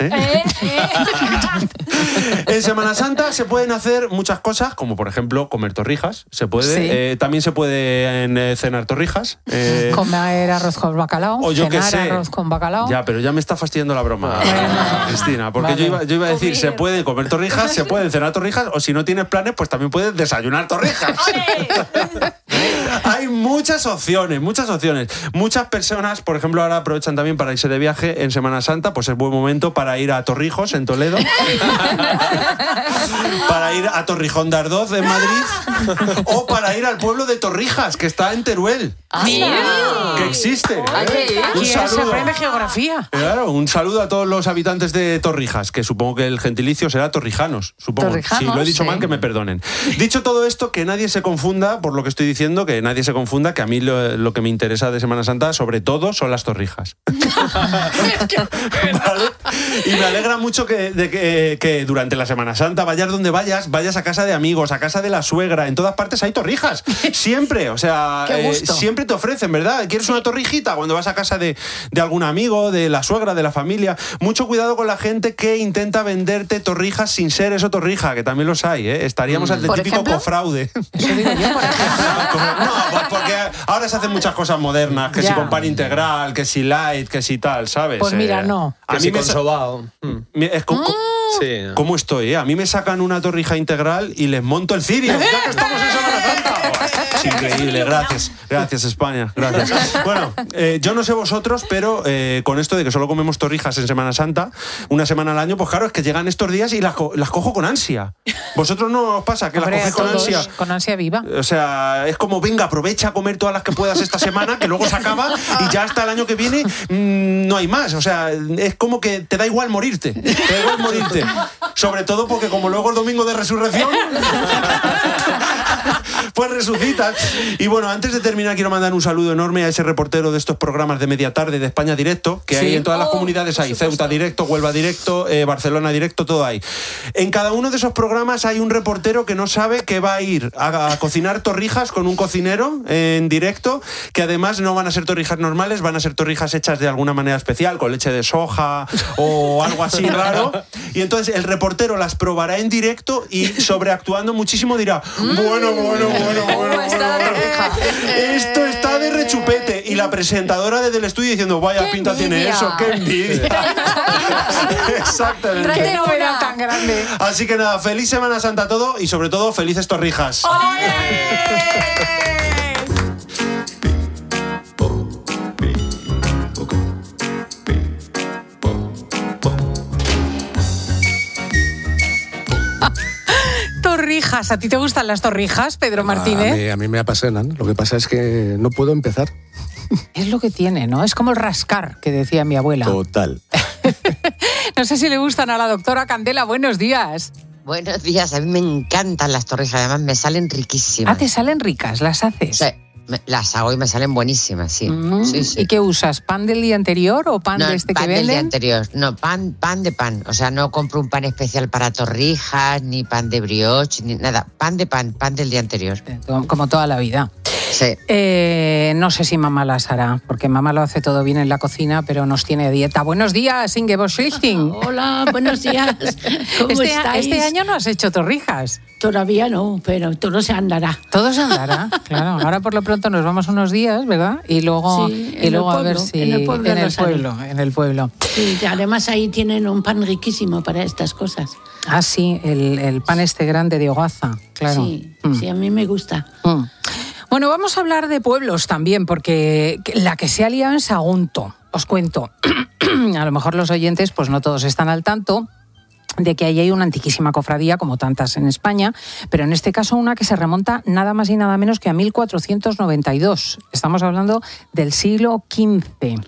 En Semana Santa se pueden hacer muchas cosas, como por ejemplo comer torrijas. Se puede. También se puede cenar torrijas. Comer arroz con bacalao. O yo cenar que sé. Arroz con bacalao. Ya, pero ya me está fastidiando la broma, Cristina, porque yo iba a decir, se pueden comer torrijas, se pueden cenar torrijas, o si no tienes planes, pues también puedes desayunar torrijas. Hay muchas opciones. Muchas personas, por ejemplo, ahora aprovechan también para irse de viaje en Semana Santa, pues es buen momento para ir a Torrijos, en Toledo, para ir a Torrijón de Ardoz, en Madrid, o para ir al pueblo de Torrijas, que está en Teruel. Que existe. Un saludo. Se aprende geografía. Claro, un saludo a todos los habitantes de Torrijas, que supongo que el gentilicio será torrijanos, supongo. Si lo he dicho mal, que me perdonen. Dicho todo esto, que nadie se confunda, por lo que estoy diciendo, que a mí lo que me interesa de Semana Santa, sobre todo, son las torrijas. ¿Vale? Y me alegra mucho que durante la Semana Santa, vayas donde vayas a casa de amigos, a casa de la suegra, en todas partes hay torrijas. Siempre, o sea, siempre te ofrecen, ¿verdad? ¿Quieres una torrijita? Cuando vas a casa de algún amigo, de la suegra, de la familia. Mucho cuidado con la gente que intenta venderte torrijas sin ser eso torrija, que también los hay, Estaríamos ante el típico cofraude. Eso digo yo, por ejemplo. No, porque ahora se hacen muchas cosas modernas, que si con pan integral, que si light, que si tal, ¿sabes? Pues mira, no. A mí me sobao. Sí. ¿Cómo estoy? A mí me sacan una torrija integral y les monto el cirio. Ya que estamos en Semana Santa. Es increíble, gracias España, gracias. Bueno, yo no sé vosotros, pero con esto de que solo comemos torrijas en Semana Santa, una semana al año, pues claro, es que llegan estos días y las cojo con ansia. ¿Vosotros no os pasa que las cogéis con ansia? Con ansia viva. O sea, es como, venga, aprovecha a comer todas las que puedas esta semana, que luego se acaba y ya hasta el año que viene no hay más. O sea, es como que te da igual morirte. Sobre todo porque como luego el domingo de resurrección, pues resucitas. torrijas. Y bueno, antes de terminar quiero mandar un saludo enorme a ese reportero de estos programas de media tarde de España Directo, que hay en todas las comunidades, hay Ceuta Directo, Huelva Directo, Barcelona Directo, todo hay. En cada uno de esos programas hay un reportero que no sabe que va a ir a cocinar torrijas con un cocinero en directo, que además no van a ser torrijas normales, van a ser torrijas hechas de alguna manera especial, con leche de soja o algo así raro. Y entonces el reportero las probará en directo y sobreactuando muchísimo dirá, bueno, esto está de rechupete. Y la presentadora desde el estudio diciendo, vaya pinta tiene eso, qué envidia. Exactamente. Qué novedad tan grande. Así que nada, feliz Semana Santa a todo y sobre todo felices torrijas. Torrijas, ¿a ti te gustan las torrijas, Pedro Martínez? A mí me apasionan, lo que pasa es que no puedo empezar. Es lo que tiene, ¿no? Es como el rascar, que decía mi abuela. Total. No sé si le gustan a la doctora Candela. Buenos días. Buenos días, a mí me encantan las torrijas, además me salen riquísimas. Ah, ¿te salen ricas? ¿Las haces? Sí, las hago y me salen buenísimas, sí. Sí. ¿Y qué usas? ¿Pan del día anterior o pan de este que venden? Pan del día anterior, no, pan de pan. O sea, no compro un pan especial para torrijas, ni pan de brioche, ni nada. Pan del día anterior. Como toda la vida. Sí. No sé si mamá las hará, porque mamá lo hace todo bien en la cocina, pero nos tiene a dieta. Buenos días, Ingeborg Schlichting. Hola, buenos días. ¿Cómo estáis? Este año no has hecho torrijas. Todavía no, pero todo se andará. Todo se andará, claro. Ahora por lo pronto nos vamos unos días, ¿verdad? Y luego, a ver si... En el pueblo. Sí, además ahí tienen un pan riquísimo para estas cosas. Ah, sí, el pan este grande de hogaza, claro. Sí, a mí me gusta. Bueno, vamos a hablar de pueblos también, porque la que se ha liado en Sagunto, os cuento. A lo mejor los oyentes, pues no todos están al tanto de que ahí hay una antiquísima cofradía, como tantas en España, pero en este caso una que se remonta nada más y nada menos que a 1492. Estamos hablando del siglo XV.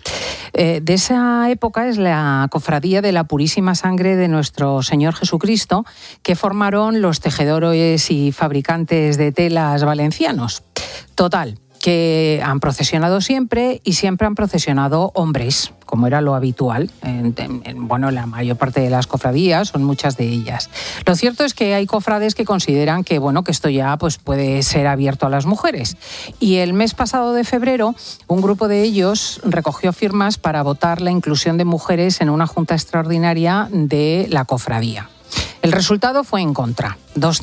De esa época es la cofradía de la Purísima Sangre de nuestro Señor Jesucristo, que formaron los tejedores y fabricantes de telas valencianos. Total, que han procesionado siempre y siempre han procesionado hombres, como era lo habitual en la mayor parte de las cofradías, son muchas de ellas. Lo cierto es que hay cofrades que consideran que esto ya pues puede ser abierto a las mujeres. Y el mes pasado de febrero, un grupo de ellos recogió firmas para votar la inclusión de mujeres en una junta extraordinaria de la cofradía. El resultado fue en contra.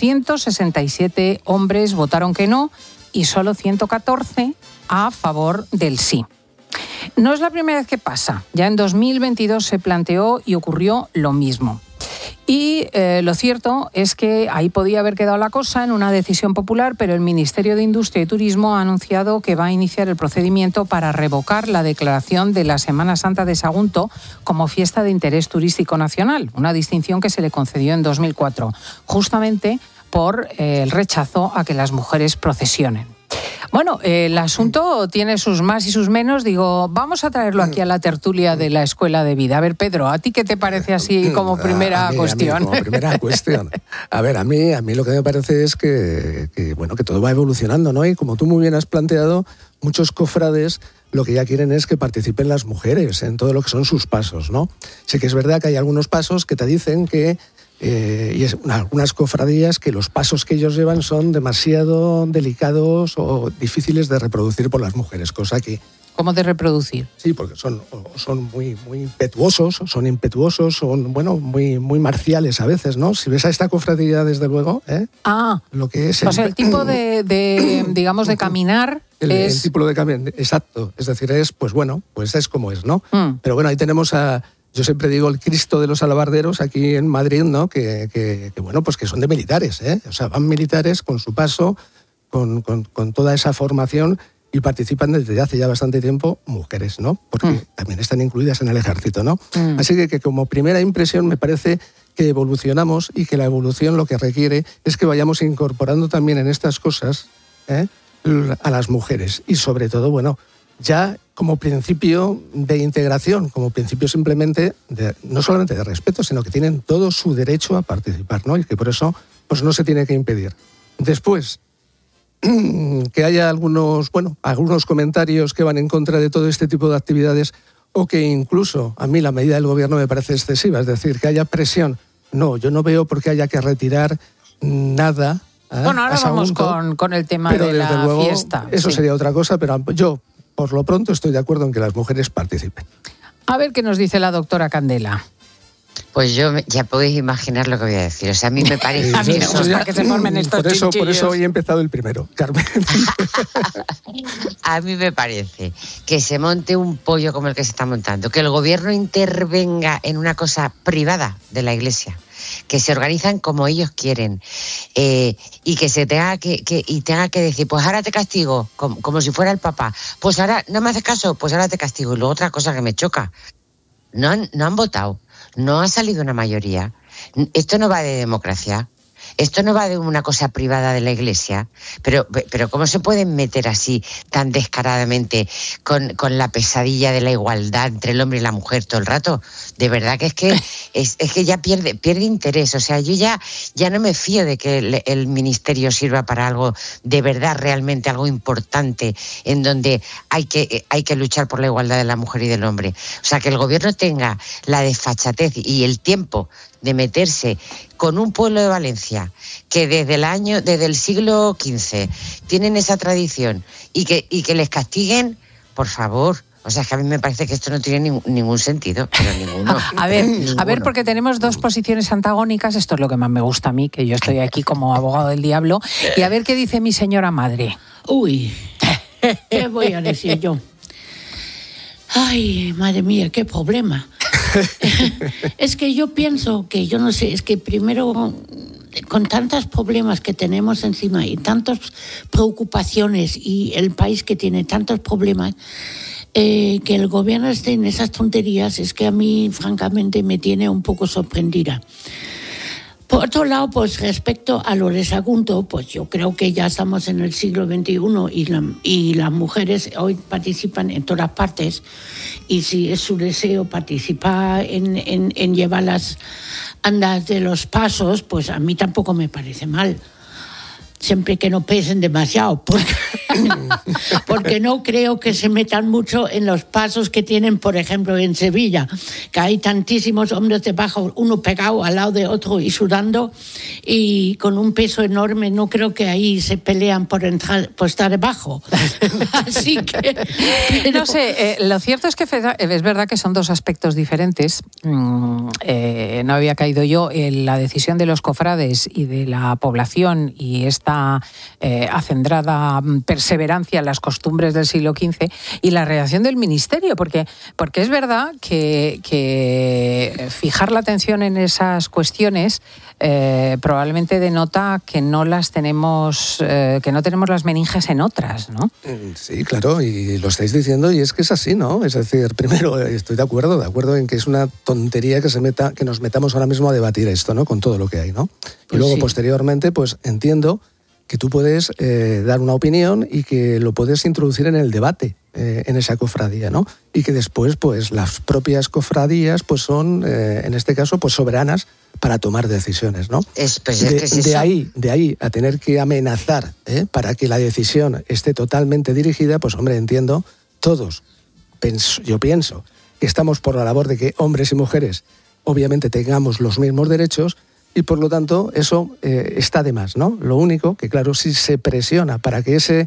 267 hombres votaron que no y solo 114 a favor del sí. No es la primera vez que pasa. Ya en 2022 se planteó y ocurrió lo mismo. Y lo cierto es que ahí podía haber quedado la cosa en una decisión popular, pero el Ministerio de Industria y Turismo ha anunciado que va a iniciar el procedimiento para revocar la declaración de la Semana Santa de Sagunto como fiesta de interés turístico nacional, una distinción que se le concedió en 2004, justamente por el rechazo a que las mujeres procesionen. Bueno, el asunto tiene sus más y sus menos. Digo, vamos a traerlo aquí a la tertulia de la Escuela de Vida. A ver, Pedro, ¿a ti qué te parece así como primera cuestión? Como primera cuestión. A ver, a mí lo que me parece es que todo va evolucionando, ¿no? Y como tú muy bien has planteado, muchos cofrades lo que ya quieren es que participen las mujeres en todo lo que son sus pasos, ¿no? Sí que es verdad que hay algunos pasos que te dicen que y es algunas cofradías que los pasos que ellos llevan son demasiado delicados o difíciles de reproducir por las mujeres, cosa que... ¿Cómo de reproducir? Sí, porque son muy impetuosos, muy marciales a veces, ¿no? Si ves a esta cofradía, desde luego, lo que es... O sea, el tipo digamos, de caminar es... El tipo de caminar, exacto. Es decir, es como es, ¿no? Pero bueno, ahí tenemos a... Yo siempre digo el Cristo de los alabarderos aquí en Madrid, ¿no? Que son de militares, ¿eh? O sea, van militares con su paso, con toda esa formación y participan desde hace ya bastante tiempo mujeres, ¿no? Porque también están incluidas en el ejército, ¿no? Así que como primera impresión me parece que evolucionamos y que la evolución lo que requiere es que vayamos incorporando también en estas cosas a las mujeres y sobre todo, ya como principio de integración, como principio simplemente, no solamente de respeto, sino que tienen todo su derecho a participar, ¿no? Y que por eso no se tiene que impedir. Después, que haya algunos comentarios que van en contra de todo este tipo de actividades, o que incluso a mí la medida del gobierno me parece excesiva, es decir, que haya presión. No, yo no veo por qué haya que retirar nada. Bueno, ahora vamos con el tema de la fiesta. Eso sería otra cosa, pero yo, por lo pronto, estoy de acuerdo en que las mujeres participen. A ver qué nos dice la doctora Candela. Pues yo ya podéis imaginar lo que voy a decir. O sea, a mí me parece... A mí me gusta que se formen estos chinchillos. Por eso hoy he empezado el primero, Carmen. A mí me parece que se monte un pollo como el que se está montando, que el gobierno intervenga en una cosa privada de la Iglesia, que se organizan como ellos quieren, y que se tenga que decir, pues ahora te castigo, como si fuera el Papa, pues ahora no me haces caso, pues ahora te castigo. Y luego otra cosa que me choca, no han votado, no ha salido una mayoría. Esto no va de democracia. Esto no va de una cosa privada de la Iglesia, pero ¿cómo se pueden meter así tan descaradamente con la pesadilla de la igualdad entre el hombre y la mujer todo el rato? De verdad que es que ya pierde interés. O sea, yo ya no me fío de que el ministerio sirva para algo de verdad, realmente algo importante, en donde hay que luchar por la igualdad de la mujer y del hombre. O sea, que el gobierno tenga la desfachatez y el tiempo de meterse con un pueblo de Valencia que desde el siglo XV tienen esa tradición y que les castiguen, por favor. O sea, que a mí me parece que esto no tiene ningún sentido, pero ninguno. A ver, porque tenemos dos posiciones antagónicas, esto es lo que más me gusta a mí, que yo estoy aquí como abogado del diablo, y a ver qué dice mi señora madre. Uy, ¿qué voy a decir yo? Ay, madre mía, qué problema. Es que yo pienso que, yo no sé, es que primero, con tantos problemas que tenemos encima y tantas preocupaciones y el país que tiene tantos problemas, que el gobierno esté en esas tonterías es que a mí, francamente, me tiene un poco sorprendida. Por otro lado, pues respecto a lo de Sagunto, pues yo creo que ya estamos en el siglo XXI y las mujeres hoy participan en todas partes, y si es su deseo participar en llevar las andas de los pasos, pues a mí tampoco me parece mal. Siempre que no pesen demasiado, porque no creo que se metan mucho en los pasos que tienen, por ejemplo, en Sevilla, que hay tantísimos hombres debajo, uno pegado al lado de otro y sudando, y con un peso enorme. No creo que ahí se pelean por estar debajo. Así que... No sé, lo cierto es que es verdad que son dos aspectos diferentes. No había caído yo en la decisión de los cofrades y de la población y esta acendrada perseverancia en las costumbres del siglo XV y la reacción del ministerio, porque es verdad que fijar la atención en esas cuestiones probablemente denota que no tenemos las meninges en otras, ¿no? Sí, claro, y lo estáis diciendo, y es que es así, ¿no? Es decir, primero estoy de acuerdo en que es una tontería que nos metamos ahora mismo a debatir esto, ¿no? Con todo lo que hay, ¿no? Y luego, sí, posteriormente, pues entiendo que tú puedes dar una opinión y que lo puedes introducir en el debate en esa cofradía, ¿no? Y que después, pues, las propias cofradías, pues, son, en este caso, pues, soberanas para tomar decisiones, ¿no? De ahí a tener que amenazar para que la decisión esté totalmente dirigida, pues, hombre, entiendo, todos, yo pienso que estamos por la labor de que hombres y mujeres, obviamente, tengamos los mismos derechos. Y por lo tanto, eso está de más, ¿no? Lo único que, claro, si se presiona para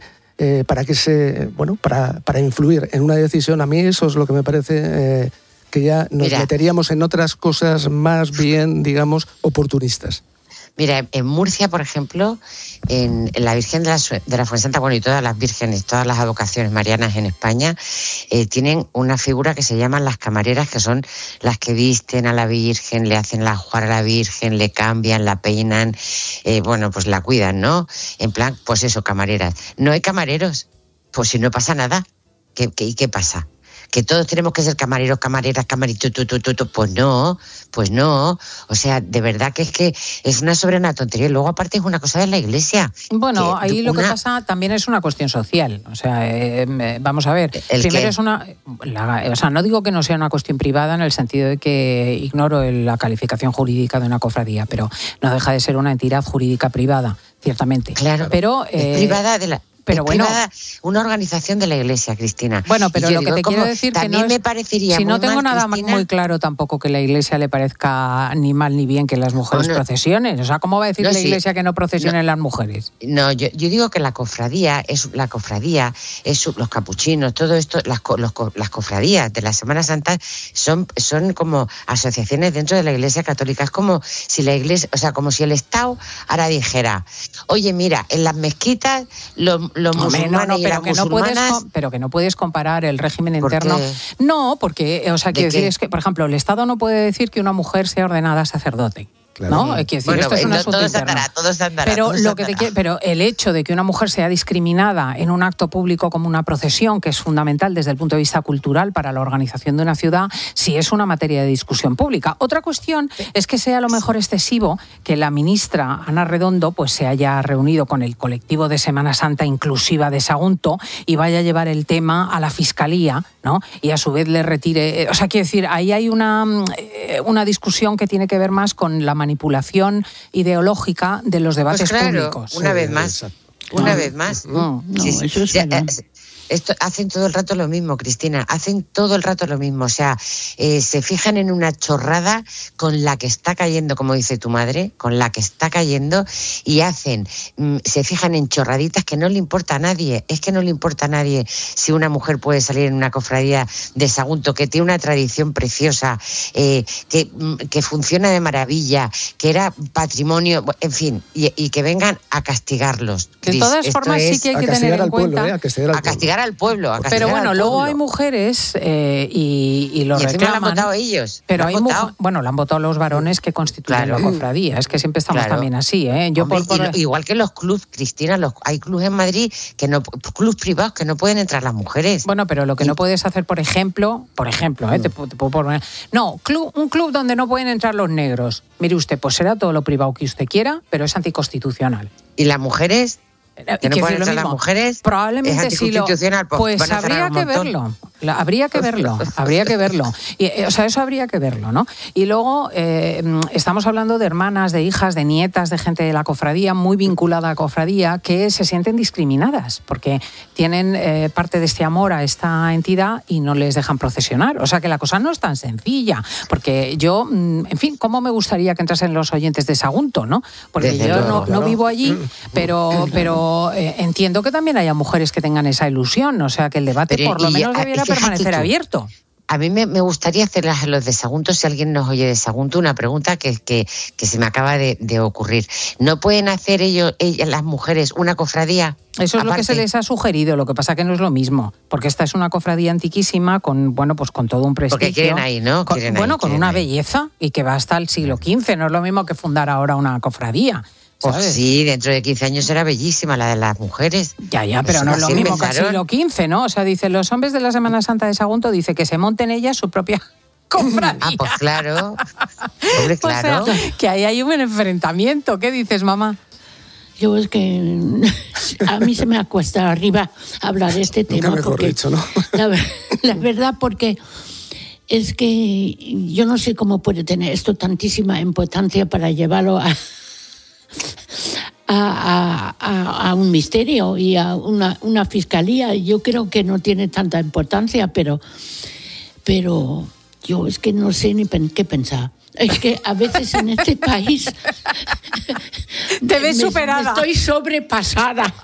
influir en una decisión, a mí eso es lo que me parece que ya nos meteríamos en otras cosas más bien, digamos, oportunistas. Mira, en Murcia, por ejemplo, en la Virgen de la Fuensanta, bueno, y todas las vírgenes, todas las advocaciones marianas en España, tienen una figura que se llaman las camareras, que son las que visten a la Virgen, le hacen la ajuar a la Virgen, le cambian, la peinan, pues la cuidan, ¿no? En plan, pues eso, camareras. No hay camareros, pues si no pasa nada, ¿qué pasa? Que todos tenemos que ser camareros, camareras, camaritos, pues no. O sea, de verdad que es una soberana tontería. Y luego, aparte, es una cosa de la Iglesia. Bueno, ahí lo que pasa también es una cuestión social. O sea, vamos a ver. Primero es no digo que no sea una cuestión privada en el sentido de que ignoro la calificación jurídica de una cofradía, pero no deja de ser una entidad jurídica privada. ciertamente. Claro, pero es privada de la... Pero bueno, una organización de la Iglesia, Cristina. Bueno, pero lo que te quiero decir que no es, me parecería si no muy tengo mal, nada Cristina, muy claro tampoco que la Iglesia le parezca ni mal ni bien que las mujeres procesionen. O sea, ¿cómo va a decir la Iglesia que no procesionen las mujeres? No, yo digo que la cofradía es los capuchinos, todo esto, las cofradías de la Semana Santa son como asociaciones dentro de la Iglesia Católica. Es como si la Iglesia, o sea, como si el Estado ahora dijera, oye, mira, en las mezquitas los musulmanes y las musulmanas... Pero que no puedes comparar el régimen interno. No, porque, o sea, quiero decir, es que, por ejemplo, el Estado no puede decir que una mujer sea ordenada sacerdote. Claro. ¿No? Quiero decir, esto es un asunto interno. Todo se andará. Pero el hecho de que una mujer sea discriminada en un acto público como una procesión, que es fundamental desde el punto de vista cultural para la organización de una ciudad, sí es una materia de discusión pública. Otra cuestión es que sea a lo mejor excesivo que la ministra Ana Redondo pues se haya reunido con el colectivo de Semana Santa Inclusiva de Sagunto y vaya a llevar el tema a la Fiscalía, ¿no? Y a su vez le retire... O sea, quiero decir, ahí hay una discusión que tiene que ver más con la manipulación ideológica de los debates públicos. Una vez más. Esto hacen todo el rato lo mismo, Cristina, hacen todo el rato lo mismo, o sea, se fijan en una chorrada con la que está cayendo, como dice tu madre, con la que está cayendo y se fijan en chorraditas que no le importa a nadie, es que no le importa a nadie si una mujer puede salir en una cofradía de Sagunto que tiene una tradición preciosa, que funciona de maravilla, que era patrimonio, en fin, y que vengan a castigarlos. De todas formas sí que hay que tener en cuenta... A castigar al pueblo. Pero bueno, luego hay mujeres y lo reclaman. Lo han votado ellos. Pero hay lo han votado los varones que constituyen la cofradía. Es que siempre estamos también así, ¿eh? Igual que los clubs, Cristina, hay clubs en Madrid clubs privados que no pueden entrar las mujeres. Bueno, pero lo que no puedes hacer, por ejemplo, te puedo poner. No, un club donde no pueden entrar los negros. Mire usted, pues será todo lo privado que usted quiera, pero es anticonstitucional. ¿Y las mujeres? ¿Que no pueden entrar las mujeres? Probablemente sí. Pues habría que verlo. Habría que verlo. Y, o sea, eso habría que verlo, ¿no? Y luego estamos hablando de hermanas, de hijas, de nietas, de gente de la cofradía, muy vinculada a cofradía, que se sienten discriminadas porque tienen parte de este amor a esta entidad y no les dejan procesionar. O sea, que la cosa no es tan sencilla. Porque yo, en fin, ¿cómo me gustaría que entrasen los oyentes de Sagunto, no? Porque yo no vivo allí, pero entiendo que también haya mujeres que tengan esa ilusión. O sea, que el debate por lo menos debiera permanecer abierto. A mí me gustaría hacerles a los de Sagunto, si alguien nos oye de Sagunto, una pregunta que se me acaba de ocurrir. ¿No pueden hacer ellas, las mujeres, una cofradía? Eso es lo que se les ha sugerido, lo que pasa que no es lo mismo, porque esta es una cofradía antiquísima con todo un prestigio. Porque quieren ahí, ¿no? Con una belleza y que va hasta el siglo XV, no es lo mismo que fundar ahora una cofradía. Pues sí, dentro de 15 años será bellísima la de las mujeres. Ya, pero no es lo mismo que el siglo XV, ¿no? O sea, dice, los hombres de la Semana Santa de Sagunto, dice que se monten ellas su propia cofradía. Pues claro. Hombre, claro. O sea, que ahí hay un enfrentamiento. ¿Qué dices, mamá? Yo es que a mí se me acuesta arriba hablar de este tema. Mejor porque dicho, ¿no? La verdad, porque es que yo no sé cómo puede tener esto tantísima importancia para llevarlo a un misterio y a una fiscalía. Yo creo que no tiene tanta importancia, pero yo es que no sé ni qué pensar. Es que a veces en este país te ves superada. Estoy sobrepasada.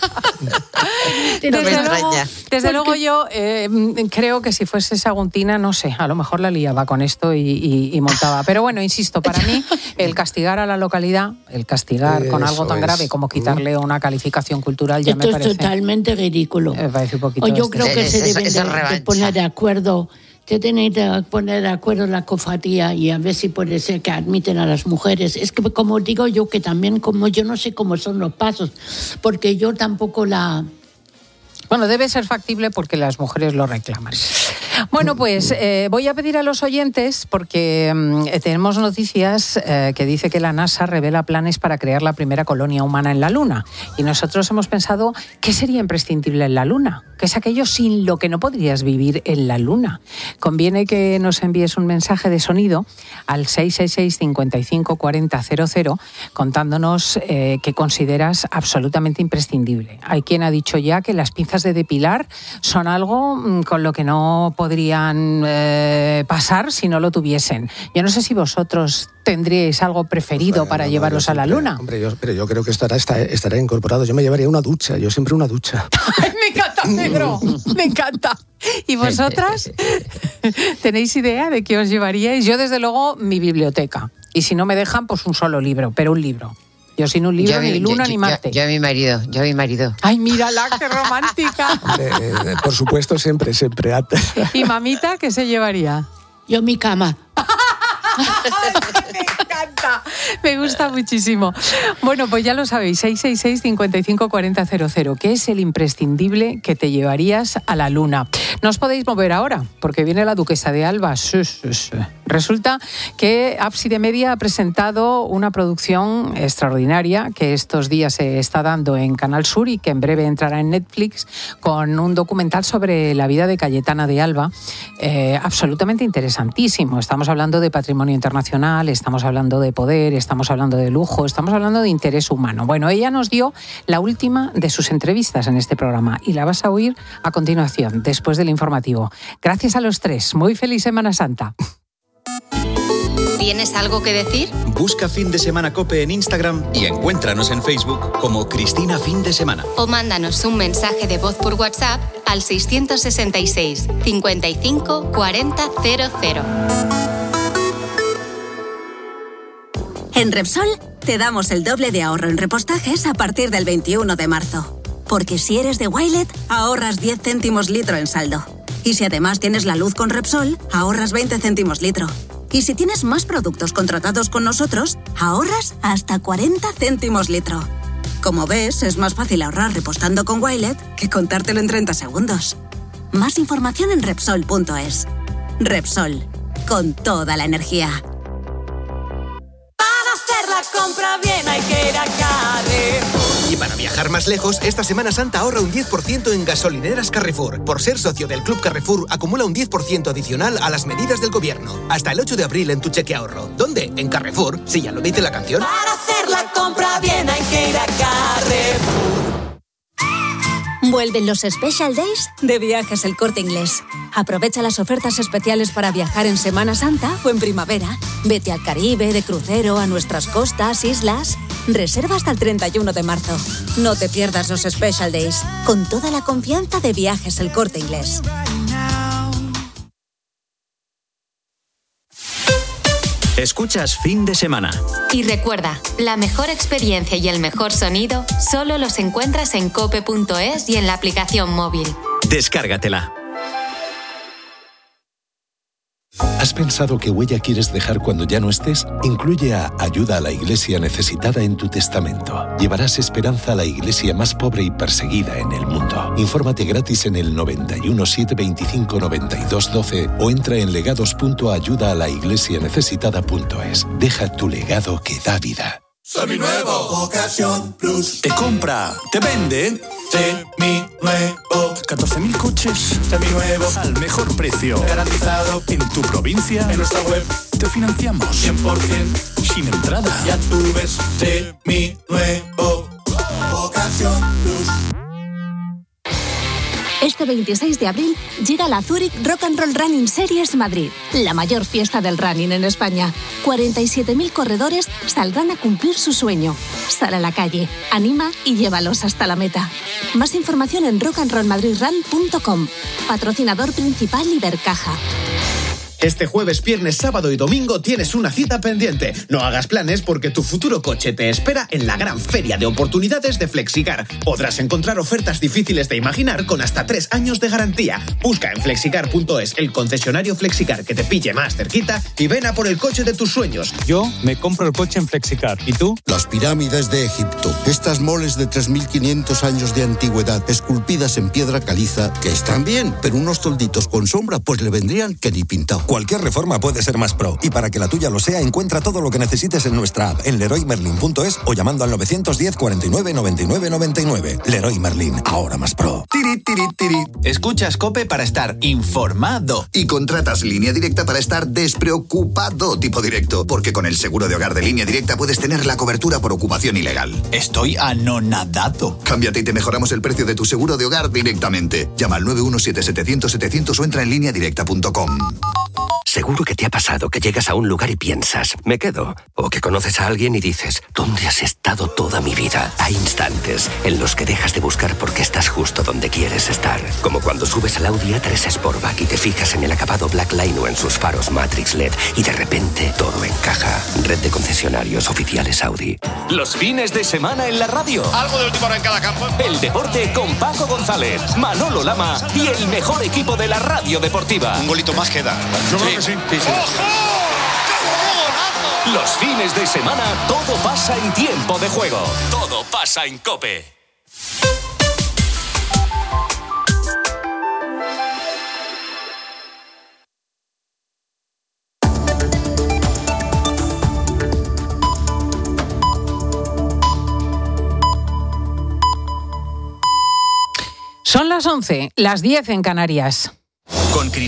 Desde luego yo creo que si fuese saguntina, no sé, a lo mejor la liaba con esto y montaba. Pero bueno, insisto, para mí el castigar a la localidad, el castigar con algo tan grave como quitarle una calificación cultural, ya me parece... Esto es totalmente ridículo. Me parece un poquito... Yo creo que se deben de poner de acuerdo... Te tenéis que poner de acuerdo la cofradía y a ver si puede ser que admiten a las mujeres. Es que, como digo yo, que también como yo no sé cómo son los pasos, porque yo tampoco Bueno, debe ser factible porque las mujeres lo reclaman. Bueno, pues voy a pedir a los oyentes, porque tenemos noticias que dice que la NASA revela planes para crear la primera colonia humana en la Luna. Y nosotros hemos pensado, ¿qué sería imprescindible en la Luna? ¿Qué es aquello sin lo que no podrías vivir en la Luna? Conviene que nos envíes un mensaje de sonido al 666 55 40 00 contándonos qué consideras absolutamente imprescindible. Hay quien ha dicho ya que las pinzas de depilar son algo con lo que no podrían pasar si no lo tuviesen. Yo no sé si vosotros tendríais algo preferido para llevaros a la Luna. Hombre, yo creo que estará incorporado. Yo me llevaría una ducha, yo siempre una ducha. ¡Ay, me encanta, Pedro! ¡Me encanta! ¿Y vosotras? ¿Tenéis idea de qué os llevaríais? Yo, desde luego, mi biblioteca. Y si no me dejan, pues un solo libro, pero un libro. Yo sin un libro, ni Luna ni Marte. Yo a mi marido. ¡Ay, mírala, qué romántica! Por supuesto, siempre. ¿Y mamita qué se llevaría? Yo mi cama. Me encanta, me gusta muchísimo. Bueno, pues ya lo sabéis, 666 55 40 00. ¿Qué es el imprescindible que te llevarías a la Luna? No os podéis mover ahora, porque viene la duquesa de Alba. Resulta que Ábside Media ha presentado una producción extraordinaria que estos días se está dando en Canal Sur y que en breve entrará en Netflix, con un documental sobre la vida de Cayetana de Alba, absolutamente interesantísimo. Estamos hablando de patrimonio internacional, estamos hablando de poder, estamos hablando de lujo, estamos hablando de interés humano. Bueno, ella nos dio la última de sus entrevistas en este programa y la vas a oír a continuación, después del informativo. Gracias a los tres. Muy feliz Semana Santa. ¿Tienes algo que decir? Busca Fin de Semana COPE en Instagram y encuéntranos en Facebook como Cristina Fin de Semana. O mándanos un mensaje de voz por WhatsApp al 666 55 40 00. En Repsol te damos el doble de ahorro en repostajes a partir del 21 de marzo. Porque si eres de Wilet, ahorras 10 céntimos litro en saldo. Y si además tienes la luz con Repsol, ahorras 20 céntimos litro. Y si tienes más productos contratados con nosotros, ahorras hasta 40 céntimos litro. Como ves, es más fácil ahorrar repostando con Wilet que contártelo en 30 segundos. Más información en Repsol.es. Repsol, con toda la energía. La compra bien hay que ir a Carrefour. Y para viajar más lejos, esta Semana Santa ahorra un 10% en gasolineras Carrefour. Por ser socio del Club Carrefour, acumula un 10% adicional a las medidas del gobierno. Hasta el 8 de abril en tu cheque ahorro. ¿Dónde? En Carrefour, si ya lo dice la canción. Para hacer la compra bien hay que ir a Carrefour. Vuelven los Special Days de Viajes El Corte Inglés. Aprovecha las ofertas especiales para viajar en Semana Santa o en primavera. Vete al Caribe, de crucero, a nuestras costas, islas. Reserva hasta el 31 de marzo. No te pierdas los Special Days. Con toda la confianza de Viajes El Corte Inglés. Escuchas Fin de Semana. Y recuerda, la mejor experiencia y el mejor sonido solo los encuentras en cope.es y en la aplicación móvil. Descárgatela. ¿Has pensado qué huella quieres dejar cuando ya no estés? Incluye a Ayuda a la Iglesia Necesitada en tu testamento. Llevarás esperanza a la iglesia más pobre y perseguida en el mundo. Infórmate gratis en el 91 725 92 12 o entra en legados.ayudaalaIglesianecesitada.es. Deja tu legado que da vida. Seminuevo, Ocasión Plus. Te compra, te vende. Seminuevo. 14.000 coches. Seminuevos. Al mejor precio. Garantizado. En tu provincia. En nuestra web. Te financiamos. 100%. Sin entrada. Ya tú ves. Seminuevo. Ocasión Plus. Este 26 de abril llega la Zurich Rock and Roll Running Series Madrid, la mayor fiesta del running en España. 47.000 corredores saldrán a cumplir su sueño. Sal a la calle, anima y llévalos hasta la meta. Más información en rockandrollmadridrun.com. Patrocinador principal Ibercaja. Este jueves, viernes, sábado y domingo tienes una cita pendiente. No hagas planes porque tu futuro coche te espera en la gran feria de oportunidades de Flexicar. Podrás encontrar ofertas difíciles de imaginar con hasta 3 años de garantía. Busca en flexicar.es el concesionario Flexicar que te pille más cerquita y ven a por el coche de tus sueños. Yo me compro el coche en Flexicar. ¿Y tú? Las pirámides de Egipto. Estas moles de 3.500 años de antigüedad, esculpidas en piedra caliza, que están bien, pero unos tolditos con sombra pues le vendrían que ni pintado. Cualquier reforma puede ser más pro. Y para que la tuya lo sea, encuentra todo lo que necesites en nuestra app, en leroymerlin.es o llamando al 910 49 99 99. Leroy Merlin, ahora más pro. Tiri, tiri, tiri. Escuchas COPE para estar informado. Y contratas Línea Directa para estar despreocupado, tipo directo. Porque con el seguro de hogar de Línea Directa puedes tener la cobertura por ocupación ilegal. Estoy anonadado. Cámbiate y te mejoramos el precio de tu seguro de hogar directamente. Llama al 917-700-700 o entra en lineadirecta.com. Seguro que te ha pasado que llegas a un lugar y piensas, me quedo. O que conoces a alguien y dices, ¿dónde has estado toda mi vida? Hay instantes en los que dejas de buscar porque estás justo donde quieres estar. Como cuando subes al Audi A3 Sportback y te fijas en el acabado Blackline o en sus faros Matrix LED y de repente todo encaja. Red de concesionarios oficiales Audi. Los fines de semana en la radio. Algo de última hora en cada campo. El deporte con Paco González, Manolo Lama y el mejor equipo de la radio deportiva. Un golito más queda. Yo creo que sí. Los fines de semana todo pasa en tiempo de juego. Todo pasa en COPE. Son las 11, las 10 en Canarias. Con